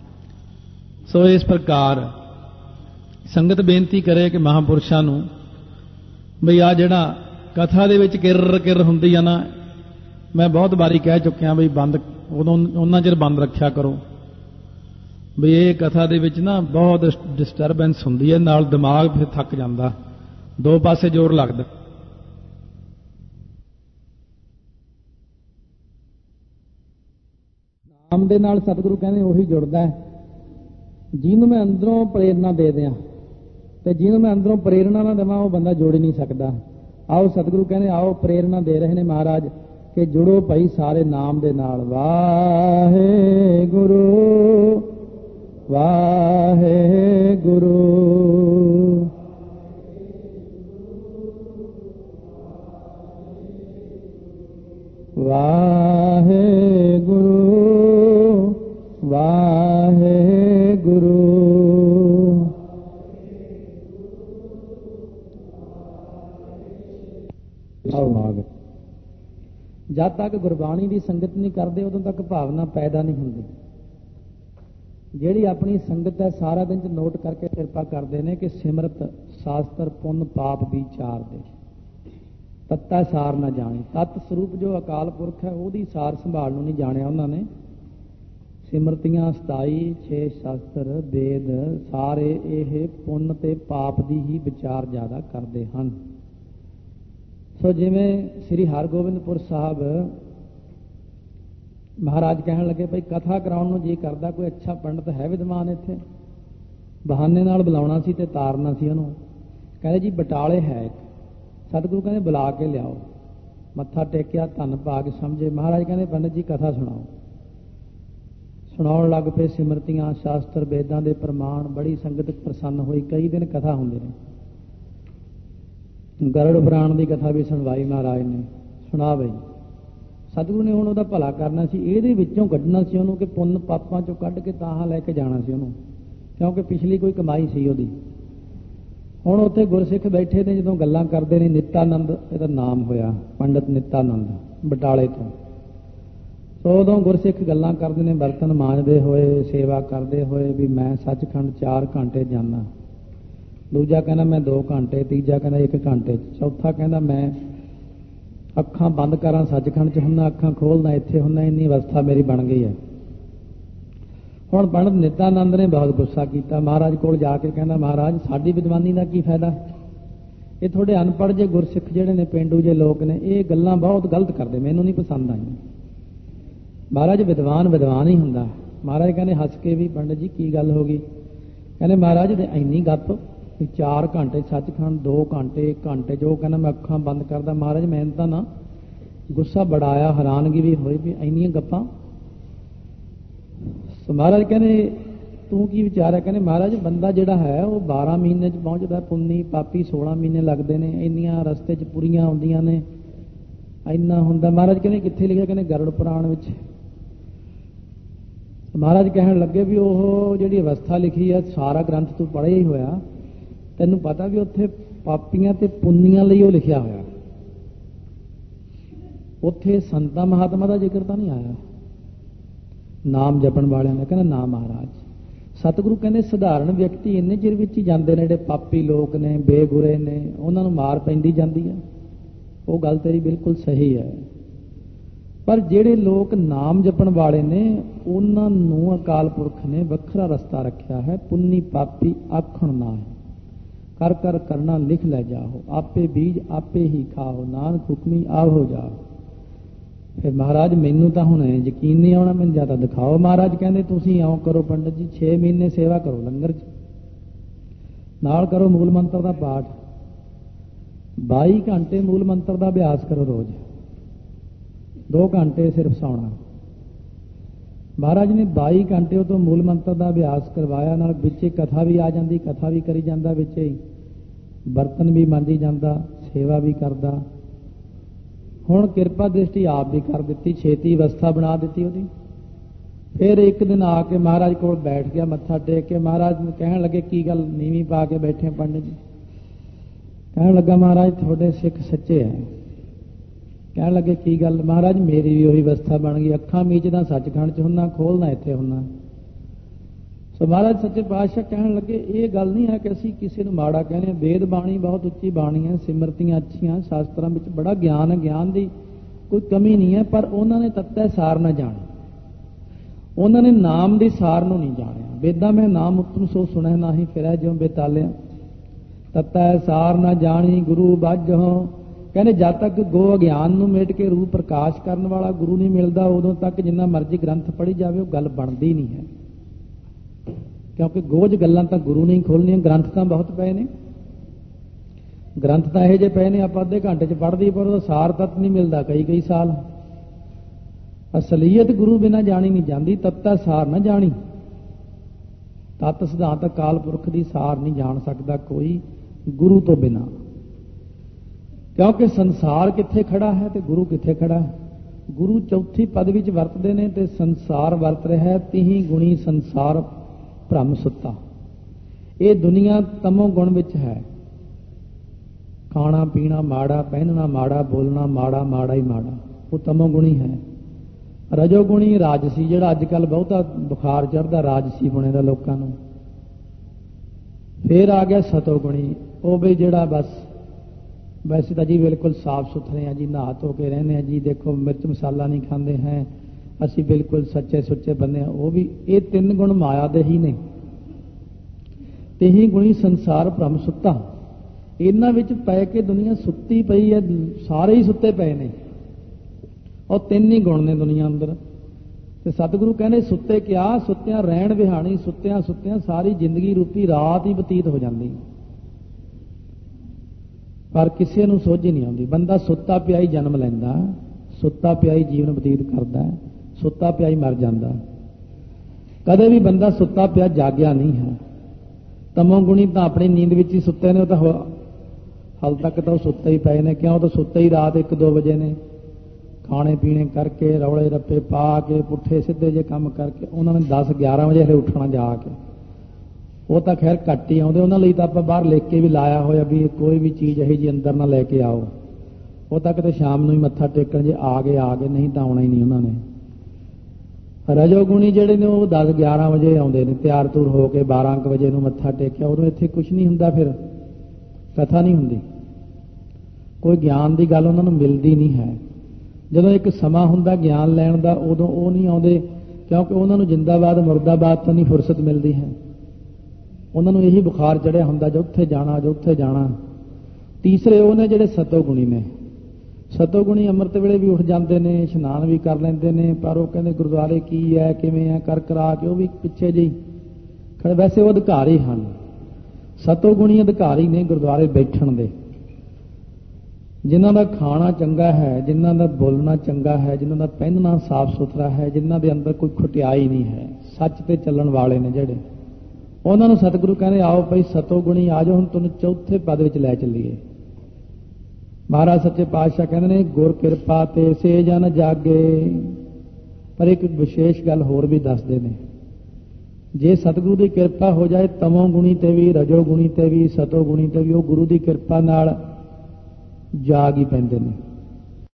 ਸੋ ਇਸ ਪ੍ਰਕਾਰ ਸੰਗਤ ਬੇਨਤੀ ਕਰੇ ਕਿ ਮਹਾਂਪੁਰਸ਼ਾਂ ਨੂੰ ਬਈ ਆ ਜਿਹੜਾ ਕਥਾ ਦੇ ਵਿੱਚ ਕਿਰ ਕਿਰ ਹੁੰਦੀ ਆ ਨਾ, ਮੈਂ ਬਹੁਤ ਵਾਰੀ ਕਹਿ ਚੁੱਕਿਆ ਬਈ ਬੰਦ ਉਦੋਂ ਉਹਨਾਂ ਚਿਰ ਬੰਦ ਰੱਖਿਆ ਕਰੋ। ਬਈ ਇਹ ਕਥਾ ਦੇ ਵਿੱਚ ਨਾ ਬਹੁਤ ਡਿਸਟਰਬੈਂਸ ਹੁੰਦੀ ਹੈ, ਨਾਲ ਦਿਮਾਗ ਫਿਰ ਥੱਕ ਜਾਂਦਾ, ਦੋ ਪਾਸੇ ਜ਼ੋਰ ਲੱਗਦਾ। ਨਾਮ ਦੇ ਨਾਲ ਸਤਿਗੁਰੂ ਕਹਿੰਦੇ ਉਹੀ ਜੁੜਦਾ ਹੈ ਜਿਹਨੂੰ ਮੈਂ ਅੰਦਰੋਂ ਪ੍ਰੇਰਨਾ ਦੇ ਦਿਆਂ, ਤੇ ਜਿਹਨੂੰ ਮੈਂ ਅੰਦਰੋਂ ਪ੍ਰੇਰਨਾ ਨਾ ਦੇਵਾਂ ਉਹ ਬੰਦਾ ਜੋੜ ਹੀ ਨਹੀਂ ਸਕਦਾ। ਆਓ ਸਤਿਗੁਰੂ ਕਹਿੰਦੇ ਆਓ ਪ੍ਰੇਰਨਾ ਦੇ ਰਹੇ ਨੇ ਮਹਾਰਾਜ ਕਿ ਜੁੜੋ ਭਾਈ ਸਾਰੇ ਨਾਮ ਦੇ ਨਾਲ। ਵਾਹਿਗੁਰੂ ਵਾਹਿਗੁਰੂ। ਵਾਹਿਗੁਰੂ ਵਾਹਿਗੁਰੂ। ਜਦ ਤੱਕ ਗੁਰਬਾਣੀ ਦੀ ਸੰਗਤ ਨਹੀਂ ਕਰਦੇ ਉਦੋਂ ਤੱਕ ਭਾਵਨਾ ਪੈਦਾ ਨਹੀਂ ਹੁੰਦੀ। ਜਿਹੜੀ ਆਪਣੀ ਸੰਗਤ ਹੈ ਸਾਰਾ ਦਿਨ ਚ ਨੋਟ ਕਰਕੇ ਕਿਰਪਾ ਕਰਦੇ ਨੇ ਕਿ ਸਿਮਰਤ ਸ਼ਾਸਤਰ ਪੁੰਨ ਪਾਪ ਵਿਚਾਰ ਦੇ ਤੱਤਾ ਸਾਰ ਨਾ ਜਾਣੀ। ਤਤ ਸਰੂਪ ਜੋ ਅਕਾਲ ਪੁਰਖ ਹੈ ਉਹਦੀ ਸਾਰ ਸੰਭਾਲ ਨੂੰ ਨਹੀਂ ਜਾਣਿਆ ਉਹਨਾਂ ਨੇ। ਸਿਮਰਤੀਆਂ 27 6 ਸ਼ਾਸਤਰ ਵੇਦ ਸਾਰੇ ਇਹ ਪੁੰਨ ਤੇ ਪਾਪ ਦੀ ਹੀ ਵਿਚਾਰ ਜ਼ਿਆਦਾ ਕਰਦੇ ਹਨ। ਸੋ ਜਿਵੇਂ ਸ੍ਰੀ ਹਰਗੋਬਿੰਦਪੁਰ ਸਾਹਿਬ ਮਹਾਰਾਜ ਕਹਿਣ ਲੱਗੇ ਭਾਈ ਕਥਾ ਕਰਾਉਣ ਨੂੰ ਜੀ ਕਰਦਾ, ਕੋਈ ਅੱਛਾ ਪੰਡਤ ਹੈ ਵਿਦਵਾਨ ਇੱਥੇ? ਬਹਾਨੇ ਨਾਲ ਬੁਲਾਉਣਾ ਸੀ ਤੇ ਤਾਰਨਾ ਸੀ ਉਹਨੂੰ। ਕਹਿੰਦੇ ਜੀ ਬਟਾਲੇ ਹੈ ਇੱਕ। ਸਤਿਗੁਰੂ ਕਹਿੰਦੇ ਬੁਲਾ ਕੇ ਲਿਆਓ। ਮੱਥਾ ਟੇਕਿਆ, ਧੰਨ ਭਾਗ ਸਮਝੇ। ਮਹਾਰਾਜ ਕਹਿੰਦੇ ਪੰਡਤ ਜੀ ਕਥਾ ਸੁਣਾਓ। ਸੁਣਾਉਣ ਲੱਗ ਪਏ ਸਿਮਰਤੀਆਂ ਸ਼ਾਸਤਰ ਵੇਦਾਂ ਦੇ ਪ੍ਰਮਾਣ। ਬੜੀ ਸੰਗਤ ਪ੍ਰਸੰਨ ਹੋਈ। ਕਈ ਦਿਨ ਕਥਾ ਹੁੰਦੇ ਨੇ। ਗਰੜ ਪੁਰਾਣ ਦੀ ਕਥਾ ਵੀ ਸੁਣਵਾਈ ਮਹਾਰਾਜ ਨੇ। ਸੁਣਾ ਬਈ। ਸਤਿਗੁਰੂ ਨੇ ਹੁਣ ਉਹਦਾ ਭਲਾ ਕਰਨਾ ਸੀ, ਇਹਦੇ ਵਿੱਚੋਂ ਕੱਢਣਾ ਸੀ ਉਹਨੂੰ ਕਿ ਪੁੰਨ ਪਾਪਾਂ ਚੋਂ ਕੱਢ ਕੇ ਤਾਂ ਲੈ ਕੇ ਜਾਣਾ ਸੀ ਉਹਨੂੰ, ਕਿਉਂਕਿ ਪਿਛਲੀ ਕੋਈ ਕਮਾਈ ਸੀ ਉਹਦੀ। ਹੁਣ ਉੱਥੇ ਗੁਰਸਿੱਖ ਬੈਠੇ ਨੇ, ਜਦੋਂ ਗੱਲਾਂ ਕਰਦੇ ਨੇ। ਨਿਤਾਨੰਦ ਇਹਦਾ ਨਾਮ ਹੋਇਆ, ਪੰਡਤ ਨਿਤਾਨੰਦ ਬਟਾਲੇ ਤੋਂ। ਸੋ ਉਦੋਂ ਗੁਰਸਿੱਖ ਗੱਲਾਂ ਕਰਦੇ ਨੇ, ਬਰਤਨ ਮਾਂਜਦੇ ਹੋਏ, ਸੇਵਾ ਕਰਦੇ ਹੋਏ ਵੀ ਮੈਂ ਸੱਚਖੰਡ 4 ਘੰਟੇ ਜਾਂਦਾ। ਦੂਜਾ ਕਹਿੰਦਾ ਮੈਂ 2 ਘੰਟੇ, ਤੀਜਾ ਕਹਿੰਦਾ 1 ਘੰਟੇ, ਚੌਥਾ ਕਹਿੰਦਾ ਮੈਂ ਅੱਖਾਂ ਬੰਦ ਕਰਾਂ ਸੱਚਖੰਡ 'ਚ ਹੁੰਦਾ, ਅੱਖਾਂ ਖੋਲਦਾ ਇੱਥੇ ਹੁੰਦਾ। ਇੰਨੀ ਅਵਸਥਾ ਮੇਰੀ ਬਣ ਗਈ ਹੈ। ਹੁਣ ਪੰਡਤ ਨਿਤਾਨੰਦ ਨੇ ਬਹੁਤ ਗੁੱਸਾ ਕੀਤਾ। ਮਹਾਰਾਜ ਕੋਲ ਜਾ ਕੇ ਕਹਿੰਦਾ ਮਹਾਰਾਜ ਸਾਡੀ ਵਿਦਵਾਨੀ ਦਾ ਕੀ ਫਾਇਦਾ? ਇਹ ਤੁਹਾਡੇ ਅਨਪੜ੍ਹ ਜੇ ਗੁਰਸਿੱਖ ਜਿਹੜੇ ਨੇ, ਪੇਂਡੂ ਜੇ ਲੋਕ ਨੇ, ਇਹ ਗੱਲਾਂ ਬਹੁਤ ਗਲਤ ਕਰਦੇ, ਮੈਨੂੰ ਨਹੀਂ ਪਸੰਦ ਆਈਆਂ। ਮਹਾਰਾਜ ਵਿਦਵਾਨ ਵਿਦਵਾਨ ਹੀ ਹੁੰਦਾ। ਮਹਾਰਾਜ ਕਹਿੰਦੇ ਹੱਸ ਕੇ ਵੀ ਪੰਡਤ ਜੀ ਕੀ ਗੱਲ ਹੋ ਗਈ? ਕਹਿੰਦੇ ਮਹਾਰਾਜ ਦੇ ਇੰਨੀ ਗੱਪ 4 ਘੰਟੇ ਸੱਚਖੰਡ, 2 ਘੰਟੇ, 1 ਘੰਟੇ, ਜੋ ਕਹਿੰਦਾ ਮੈਂ ਅੱਖਾਂ ਬੰਦ ਕਰਦਾ। ਮਹਾਰਾਜ ਮੈਨੂੰ ਤਾਂ ਨਾ ਗੁੱਸਾ ਬੜਾ ਆਇਆ, ਹੈਰਾਨਗੀ ਵੀ ਹੋਈ ਵੀ ਇੰਨੀਆਂ ਗੱਪਾਂ। ਸੋ ਮਹਾਰਾਜ ਕਹਿੰਦੇ ਤੂੰ ਕੀ ਵਿਚਾਰਿਆ? ਕਹਿੰਦੇ ਮਹਾਰਾਜ ਬੰਦਾ ਜਿਹੜਾ ਹੈ ਉਹ 12 ਮਹੀਨੇ 'ਚ ਪਹੁੰਚਦਾ, ਪੁੰਨੀ ਪਾਪੀ 16 ਮਹੀਨੇ ਲੱਗਦੇ ਨੇ। ਇੰਨੀਆਂ ਰਸਤੇ 'ਚ ਪੁਰੀਆਂ ਆਉਂਦੀਆਂ ਨੇ, ਇੰਨਾ ਹੁੰਦਾ। ਮਹਾਰਾਜ ਕਹਿੰਦੇ ਕਿੱਥੇ ਲਿਖਿਆ? ਕਹਿੰਦੇ ਗਰੜ ਪੁਰਾਣ ਵਿੱਚ। ਮਹਾਰਾਜ ਕਹਿਣ ਲੱਗੇ ਵੀ ਉਹ ਜਿਹੜੀ ਅਵਸਥਾ ਲਿਖੀ ਹੈ ਸਾਰਾ ਗ੍ਰੰਥ ਤੂੰ ਪੜ੍ਹਿਆ ਹੀ ਹੋਇਆ, ਤੈਨੂੰ ਪਤਾ ਵੀ ਉੱਥੇ ਪਾਪੀਆਂ ਤੇ ਪੁੰਨੀਆਂ ਲਈ ਉਹ ਲਿਖਿਆ ਹੋਇਆ। ਉੱਥੇ ਸੰਤਾਂ ਮਹਾਤਮਾ ਦਾ ਜ਼ਿਕਰ ਤਾਂ ਨਹੀਂ ਆਇਆ, ਨਾਮ ਜਪਣ ਵਾਲਿਆਂ ਦਾ। ਕਹਿੰਦਾ ਨਾ ਮਹਾਰਾਜ। ਸਤਿਗੁਰੂ ਕਹਿੰਦੇ ਸਧਾਰਨ ਵਿਅਕਤੀ ਇੰਨੇ ਚਿਰ ਵਿੱਚ ਹੀ ਜਾਂਦੇ ਨੇ, ਜਿਹੜੇ ਪਾਪੀ ਲੋਕ ਨੇ, ਬੇਗੁਰੇ ਨੇ, ਉਹਨਾਂ ਨੂੰ ਮਾਰ ਪੈਂਦੀ ਜਾਂਦੀ ਹੈ। ਉਹ ਗੱਲ ਤੇਰੀ ਬਿਲਕੁਲ ਸਹੀ ਹੈ, ਪਰ ਜਿਹੜੇ ਲੋਕ ਨਾਮ ਜਪਣ ਵਾਲੇ ਨੇ ਉਹਨਾਂ ਨੂੰ ਅਕਾਲ ਪੁਰਖ ਨੇ ਵੱਖਰਾ ਰਸਤਾ ਰੱਖਿਆ ਹੈ। ਪੁੰਨੀ ਪਾਪੀ ਆਖਣ ਨਾ ਹੈ, ਕਰ ਕਰ ਕਰਨਾ ਲਿਖ ਲੈ ਜਾਓ, ਆਪੇ ਬੀਜ ਆਪੇ ਹੀ ਖਾਓ, ਨਾਨਕ ਹੁਕਮੀ ਆਹੋ ਜਾਓ। ਫਿਰ ਮਹਾਰਾਜ ਮੈਨੂੰ ਤਾਂ ਹੁਣ ਯਕੀਨ ਨਹੀਂ ਆਉਣਾ, ਮੈਨੂੰ ਜ਼ਿਆਦਾ ਦਿਖਾਓ। ਮਹਾਰਾਜ ਕਹਿੰਦੇ ਤੁਸੀਂ ਇਉਂ ਕਰੋ ਪੰਡਤ ਜੀ, 6 ਮਹੀਨੇ ਸੇਵਾ ਕਰੋ ਲੰਗਰ 'ਚ, ਨਾਲ ਕਰੋ ਮੂਲ ਮੰਤਰ ਦਾ ਪਾਠ, 22 ਘੰਟੇ ਮੂਲ ਮੰਤਰ ਦਾ ਅਭਿਆਸ ਕਰੋ ਰੋਜ਼, 2 ਘੰਟੇ ਸਿਰਫ ਸੌਣਾ। ਮਹਾਰਾਜ ਨੇ 22 ਘੰਟੇ ਉਹ ਤੋਂ ਮੂਲ ਮੰਤਰ ਦਾ ਅਭਿਆਸ ਕਰਵਾਇਆ, ਨਾਲ ਵਿੱਚੇ ਕਥਾ ਵੀ ਆ ਜਾਂਦੀ, ਕਥਾ ਵੀ ਕਰੀ ਜਾਂਦਾ, ਵਿੱਚੇ ਹੀ ਬਰਤਨ ਵੀ ਮਾਂਜੀ ਜਾਂਦਾ, ਸੇਵਾ ਵੀ ਕਰਦਾ। ਹੁਣ ਕਿਰਪਾ ਦ੍ਰਿਸ਼ਟੀ ਆਪ ਵੀ ਕਰ ਦਿੱਤੀ, ਛੇਤੀ ਅਵਸਥਾ ਬਣਾ ਦਿੱਤੀ ਉਹਦੀ। ਫਿਰ ਇੱਕ ਦਿਨ ਆ ਕੇ ਮਹਾਰਾਜ ਕੋਲ ਬੈਠ ਗਿਆ, ਮੱਥਾ ਟੇਕ ਕੇ। ਮਹਾਰਾਜ ਨੂੰ ਕਹਿਣ ਲੱਗੇ ਕੀ ਗੱਲ ਨੀਵੀਂ ਪਾ ਕੇ ਬੈਠੇ ਪੰਡਿਤ ਜੀ? ਕਹਿਣ ਲੱਗਾ ਮਹਾਰਾਜ ਤੁਹਾਡੇ ਸਿੱਖ ਸੱਚੇ ਹੈ। ਕਹਿਣ ਲੱਗੇ ਕੀ ਗੱਲ? ਮਹਾਰਾਜ ਮੇਰੀ ਵੀ ਉਹੀ ਅਵਸਥਾ ਬਣ ਗਈ, ਅੱਖਾਂ ਮੀਚਦਾ ਸੱਚਖੰਡ 'ਚ ਹੁੰਨਾ, ਖੋਲਣਾ ਇੱਥੇ ਹੁੰਨਾ। ਸੋ ਮਹਾਰਾਜ ਸੱਚੇ ਪਾਤਸ਼ਾਹ ਕਹਿਣ ਲੱਗੇ ਇਹ ਗੱਲ ਨਹੀਂ ਹੈ ਕਿ ਅਸੀਂ ਕਿਸੇ ਨੂੰ ਮਾੜਾ ਕਹਿੰਦੇ। ਵੇਦ ਬਾਣੀ ਬਹੁਤ ਉੱਚੀ ਬਾਣੀ ਹੈ, ਸਿਮਰਤੀਆਂ ਅੱਛੀਆਂ, ਸ਼ਾਸਤਰਾਂ ਵਿੱਚ ਬੜਾ ਗਿਆਨ ਹੈ, ਗਿਆਨ ਦੀ ਕੋਈ ਕਮੀ ਨਹੀਂ ਹੈ, ਪਰ ਉਹਨਾਂ ਨੇ ਤੱਤੈ ਸਾਰ ਨਾ ਜਾਣੀ, ਉਹਨਾਂ ਨੇ ਨਾਮ ਦੀ ਸਾਰ ਨੂੰ ਨਹੀਂ ਜਾਣਿਆ। ਵੇਦਾਂ ਮੈਂ ਨਾਮ ਉਤਮ ਸੋ ਸੁਣੈ ਨਾਹੀ, ਫਿਰੈ ਜਿਉ ਬੇਤਾਲਿਆ, ਤੱਤੈ ਸਾਰ ਨਾ ਜਾਣੀ ਗੁਰੂ ਬਾਝਹੁ। ਕਹਿੰਦੇ ਜਦ ਤੱਕ ਗੋ ਅਗਿਆਨ ਨੂੰ ਮੇਟ ਕੇ ਰੂਪ ਪ੍ਰਕਾਸ਼ ਕਰਨ ਵਾਲਾ ਗੁਰੂ ਨਹੀਂ ਮਿਲਦਾ, ਉਦੋਂ ਤੱਕ ਜਿੰਨਾ ਮਰਜ਼ੀ ਗ੍ਰੰਥ ਪੜ੍ਹੀ ਜਾਵੇ ਉਹ ਗੱਲ ਬਣਦੀ ਨਹੀਂ ਹੈ। ਕਿਉਂਕਿ ਗੋਝ ਗੱਲਾਂ ਤਾਂ ਗੁਰੂ ਨੇ ਹੀ ਖੋਲ੍ਹਣੀਆਂ। ਗ੍ਰੰਥ ਤਾਂ ਬਹੁਤ ਪਏ ਨੇ, ਗ੍ਰੰਥ ਤਾਂ ਇਹੋ ਜਿਹੇ ਪਏ ਨੇ ਆਪਾਂ ਅੱਧੇ ਘੰਟੇ 'ਚ ਪੜ੍ਹਦੀ, ਪਰ ਉਹਦਾ ਸਾਰ ਤੱਤ ਨਹੀਂ ਮਿਲਦਾ ਕਈ ਸਾਲ। ਅਸਲੀਅਤ ਗੁਰੂ ਬਿਨਾਂ ਜਾਣੀ ਨਹੀਂ ਜਾਂਦੀ, ਤੱਤਾ ਸਾਰ ਨਾ ਜਾਣੀ। ਤਤ ਸਿਧਾਂਤ ਅਕਾਲ ਪੁਰਖ ਦੀ ਸਾਰ ਨਹੀਂ ਜਾਣ ਸਕਦਾ ਕੋਈ ਗੁਰੂ ਤੋਂ ਬਿਨਾਂ। ਕਿਉਂਕਿ ਸੰਸਾਰ ਕਿੱਥੇ ਖੜਾ ਹੈ ਤੇ ਗੁਰੂ ਕਿੱਥੇ ਖੜਾ ਹੈ। ਗੁਰੂ ਚੌਥੀ ਪਦ ਵਿੱਚ ਵਰਤਦੇ ਨੇ ਤੇ ਸੰਸਾਰ ਵਰਤ ਰਿਹਾ ਤਿਹੀ ਗੁਣੀ ਸੰਸਾਰ ਭ੍ਰਮ ਸੁੱਤਾ। ਇਹ ਦੁਨੀਆ ਤਮੋ ਗੁਣ ਵਿੱਚ ਹੈ। ਖਾਣਾ ਪੀਣਾ ਮਾੜਾ, ਪਹਿਨਣਾ ਮਾੜਾ, ਬੋਲਣਾ ਮਾੜਾ, ਮਾੜਾ ਹੀ ਮਾੜਾ, ਉਹ ਤਮੋ ਗੁਣੀ ਹੈ। ਰਜੋ ਗੁਣੀ ਰਾਜਸੀ, ਜਿਹੜਾ ਅੱਜ ਕੱਲ੍ਹ ਬਹੁਤਾ ਬੁਖਾਰ ਚੜ੍ਹਦਾ ਰਾਜਸੀ ਬਣੇ ਦਾ ਲੋਕਾਂ ਨੂੰ। ਫਿਰ ਆ ਗਿਆ ਸਤੋ ਗੁਣੀ, ਉਹ ਵੀ ਜਿਹੜਾ ਬਸ ਵੈਸੇ ਤਾਂ ਜੀ ਬਿਲਕੁਲ ਸਾਫ ਸੁਥਰੇ ਆ ਜੀ, ਨਹਾ ਧੋ ਕੇ ਰਹਿੰਦੇ ਆ ਜੀ, ਦੇਖੋ ਮਿਰਚ ਮਸਾਲਾ ਨਹੀਂ ਖਾਂਦੇ ਹੈ, ਅਸੀਂ ਬਿਲਕੁਲ ਸੱਚੇ ਸੁੱਚੇ ਬੰਦੇ ਆ। ਉਹ ਵੀ ਇਹ ਤਿੰਨ ਗੁਣ ਮਾਇਆ ਦੇ ਹੀ ਨੇ। ਤੇਹੀ ਗੁਣੀ ਸੰਸਾਰ ਭ੍ਰਮ ਸੁੱਤਾ। ਇਹਨਾਂ ਵਿੱਚ ਪੈ ਕੇ ਦੁਨੀਆ ਸੁੱਤੀ ਪਈ ਹੈ, ਸਾਰੇ ਹੀ ਸੁੱਤੇ ਪਏ ਨੇ। ਉਹ ਤਿੰਨ ਹੀ ਗੁਣ ਨੇ ਦੁਨੀਆ ਅੰਦਰ। ਤੇ ਸਤਿਗੁਰੂ ਕਹਿੰਦੇ ਸੁੱਤੇ ਕਿਆ, ਸੁੱਤਿਆਂ ਰਹਿਣ ਵਿਹਾਣੀ, ਸੁੱਤਿਆਂ ਸੁੱਤਿਆਂ ਸਾਰੀ ਜ਼ਿੰਦਗੀ ਰੂਪੀ ਰਾਤ ਹੀ ਬਤੀਤ ਹੋ ਜਾਂਦੀ, ਪਰ ਕਿਸੇ ਨੂੰ ਸੋਝ ਨਹੀਂ ਆਉਂਦੀ। ਬੰਦਾ ਸੁੱਤਾ ਪਿਆ ਹੀ ਜਨਮ ਲੈਂਦਾ, ਸੁੱਤਾ ਪਿਆ ਹੀ ਜੀਵਨ ਬਤੀਤ ਕਰਦਾ, ਸੁੱਤਾ ਪਿਆ ਹੀ ਮਰ ਜਾਂਦਾ। ਕਦੇ ਵੀ ਬੰਦਾ ਸੁੱਤਾ ਪਿਆ ਜਾਗਿਆ ਨਹੀਂ ਹੈ। ਤਮੋ ਗੁਣੀ ਤਾਂ ਆਪਣੀ ਨੀਂਦ ਵਿੱਚ ਹੀ ਸੁੱਤੇ ਨੇ, ਉਹ ਤਾਂ ਹਾਲ ਤੱਕ ਤਾਂ ਉਹ ਸੁੱਤੇ ਹੀ ਪਏ ਨੇ। ਕਿਉਂ? ਉਹ ਤਾਂ ਸੁੱਤੇ ਹੀ ਰਾਤ 1-2 ਵਜੇ ਨੇ। ਖਾਣੇ ਪੀਣੇ ਕਰਕੇ, ਰੌਲੇ ਰੱਪੇ ਪਾ ਕੇ, ਪੁੱਠੇ ਸਿੱਧੇ ਜੇ ਕੰਮ ਕਰਕੇ ਉਹਨਾਂ ਨੇ 10-11 ਵਜੇ ਹਲੇ ਉੱਠਣਾ ਜਾ ਕੇ। ਉਹ ਤਾਂ ਖੈਰ ਘੱਟ ਹੀ ਆਉਂਦੇ, ਉਹਨਾਂ ਲਈ ਤਾਂ ਆਪਾਂ ਬਾਹਰ ਲਿਖ ਕੇ ਵੀ ਲਾਇਆ ਹੋਇਆ ਵੀ ਕੋਈ ਵੀ ਚੀਜ਼ ਇਹੋ ਜਿਹੀ ਅੰਦਰ ਨਾ ਲੈ ਕੇ ਆਓ। ਉਹ ਤਾਂ ਕਿਤੇ ਸ਼ਾਮ ਨੂੰ ਹੀ ਮੱਥਾ ਟੇਕਣ, ਜੇ ਆ ਗਏ, ਨਹੀਂ ਤਾਂ ਆਉਣਾ ਹੀ ਨਹੀਂ ਉਹਨਾਂ ਨੇ। ਰਜੋਗੁਣੀ ਜਿਹੜੇ ਨੇ ਉਹ 10-11 ਵਜੇ ਆਉਂਦੇ ਨੇ, ਤਿਆਰ ਤੁਰ ਹੋ ਕੇ 12 ਵਜੇ ਨੂੰ ਮੱਥਾ ਟੇਕਿਆ। ਉਦੋਂ ਇੱਥੇ ਕੁਝ ਨਹੀਂ ਹੁੰਦਾ, ਫਿਰ ਕਥਾ ਨਹੀਂ ਹੁੰਦੀ, ਕੋਈ ਗਿਆਨ ਦੀ ਗੱਲ ਉਹਨਾਂ ਨੂੰ ਮਿਲਦੀ ਨਹੀਂ ਹੈ। ਜਦੋਂ ਇੱਕ ਸਮਾਂ ਹੁੰਦਾ ਗਿਆਨ ਲੈਣ ਦਾ, ਉਦੋਂ ਉਹ ਨਹੀਂ ਆਉਂਦੇ, ਕਿਉਂਕਿ ਉਹਨਾਂ ਨੂੰ ਜਿੰਦਾਬਾਦ ਮੁਰਦਾਬਾਦ ਤੋਂ ਨਹੀਂ ਫੁਰਸਤ ਮਿਲਦੀ ਹੈ। ਉਹਨਾਂ ਨੂੰ ਇਹੀ ਬੁਖਾਰ ਚੜਿਆ ਹੁੰਦਾ, ਜੋ ਉੱਥੇ ਜਾਣਾ, ਜੋ ਉੱਥੇ ਜਾਣਾ। ਤੀਸਰੇ ਉਹ ਨੇ ਜਿਹੜੇ ਸਤੋਗੁਣੀ ਨੇ। ਸਤੋਗੁਣੀ ਅੰਮ੍ਰਿਤ ਵੇਲੇ ਵੀ ਉੱਠ ਜਾਂਦੇ ਨੇ, ਇਸ਼ਨਾਨ ਵੀ ਕਰ ਲੈਂਦੇ ਨੇ, ਪਰ ਉਹ ਕਹਿੰਦੇ ਗੁਰਦੁਆਰੇ ਕੀ ਹੈ, ਕਿਵੇਂ ਹੈ, ਕਰ ਕਰਾ ਕੇ ਉਹ ਵੀ ਪਿੱਛੇ ਜਿਹੀ ਖੜੇ। ਵੈਸੇ ਉਹ ਅਧਿਕਾਰੀ ਹਨ, ਸਤੋਗੁਣੀ ਅਧਿਕਾਰੀ ਨੇ ਗੁਰਦੁਆਰੇ ਬੈਠਣ ਦੇ। ਜਿਨ੍ਹਾਂ ਦਾ ਖਾਣਾ ਚੰਗਾ ਹੈ, ਜਿਨ੍ਹਾਂ ਦਾ ਬੋਲਣਾ ਚੰਗਾ ਹੈ, ਜਿਨ੍ਹਾਂ ਦਾ ਪਹਿਨਣਾ ਸਾਫ ਸੁਥਰਾ ਹੈ, ਜਿਨ੍ਹਾਂ ਦੇ ਅੰਦਰ ਕੋਈ ਖੁਟਿਆਈ ਨਹੀਂ ਹੈ, ਸੱਚ ਤੇ ਚੱਲਣ ਵਾਲੇ ਨੇ ਜਿਹੜੇ, ਉਹਨਾਂ ਨੂੰ ਸਤਿਗੁਰੂ ਕਹਿੰਦੇ ਆਓ ਭਾਈ ਸਤੋਗੁਣੀ ਆ ਜਾਓ, ਹੁਣ ਤੁਹਾਨੂੰ ਚੌਥੇ ਪਦ ਵਿੱਚ ਲੈ ਚੱਲੀਏ। ਮਹਾਰਾਜ ਸੱਚੇ ਪਾਤਸ਼ਾਹ ਕਹਿੰਦੇ ਨੇ ਗੁਰ ਕਿਰਪਾ ਤੇ ਸੇ ਜਨ ਜਾਗੇ। ਪਰ ਇੱਕ ਵਿਸ਼ੇਸ਼ ਗੱਲ ਹੋਰ ਵੀ ਦੱਸਦੇ ਨੇ, ਜੇ ਸਤਿਗੁਰੂ ਦੀ ਕਿਰਪਾ ਹੋ ਜਾਏ ਤਮੋ ਗੁਣੀ ਤੇ ਵੀ, ਰਜੋ ਗੁਣੀ ਤੇ ਵੀ, ਸਤੋ ਗੁਣੀ ਤੇ ਵੀ, ਉਹ ਗੁਰੂ ਦੀ ਕਿਰਪਾ ਨਾਲ ਜਾਗ ਹੀ ਪੈਂਦੇ ਨੇ।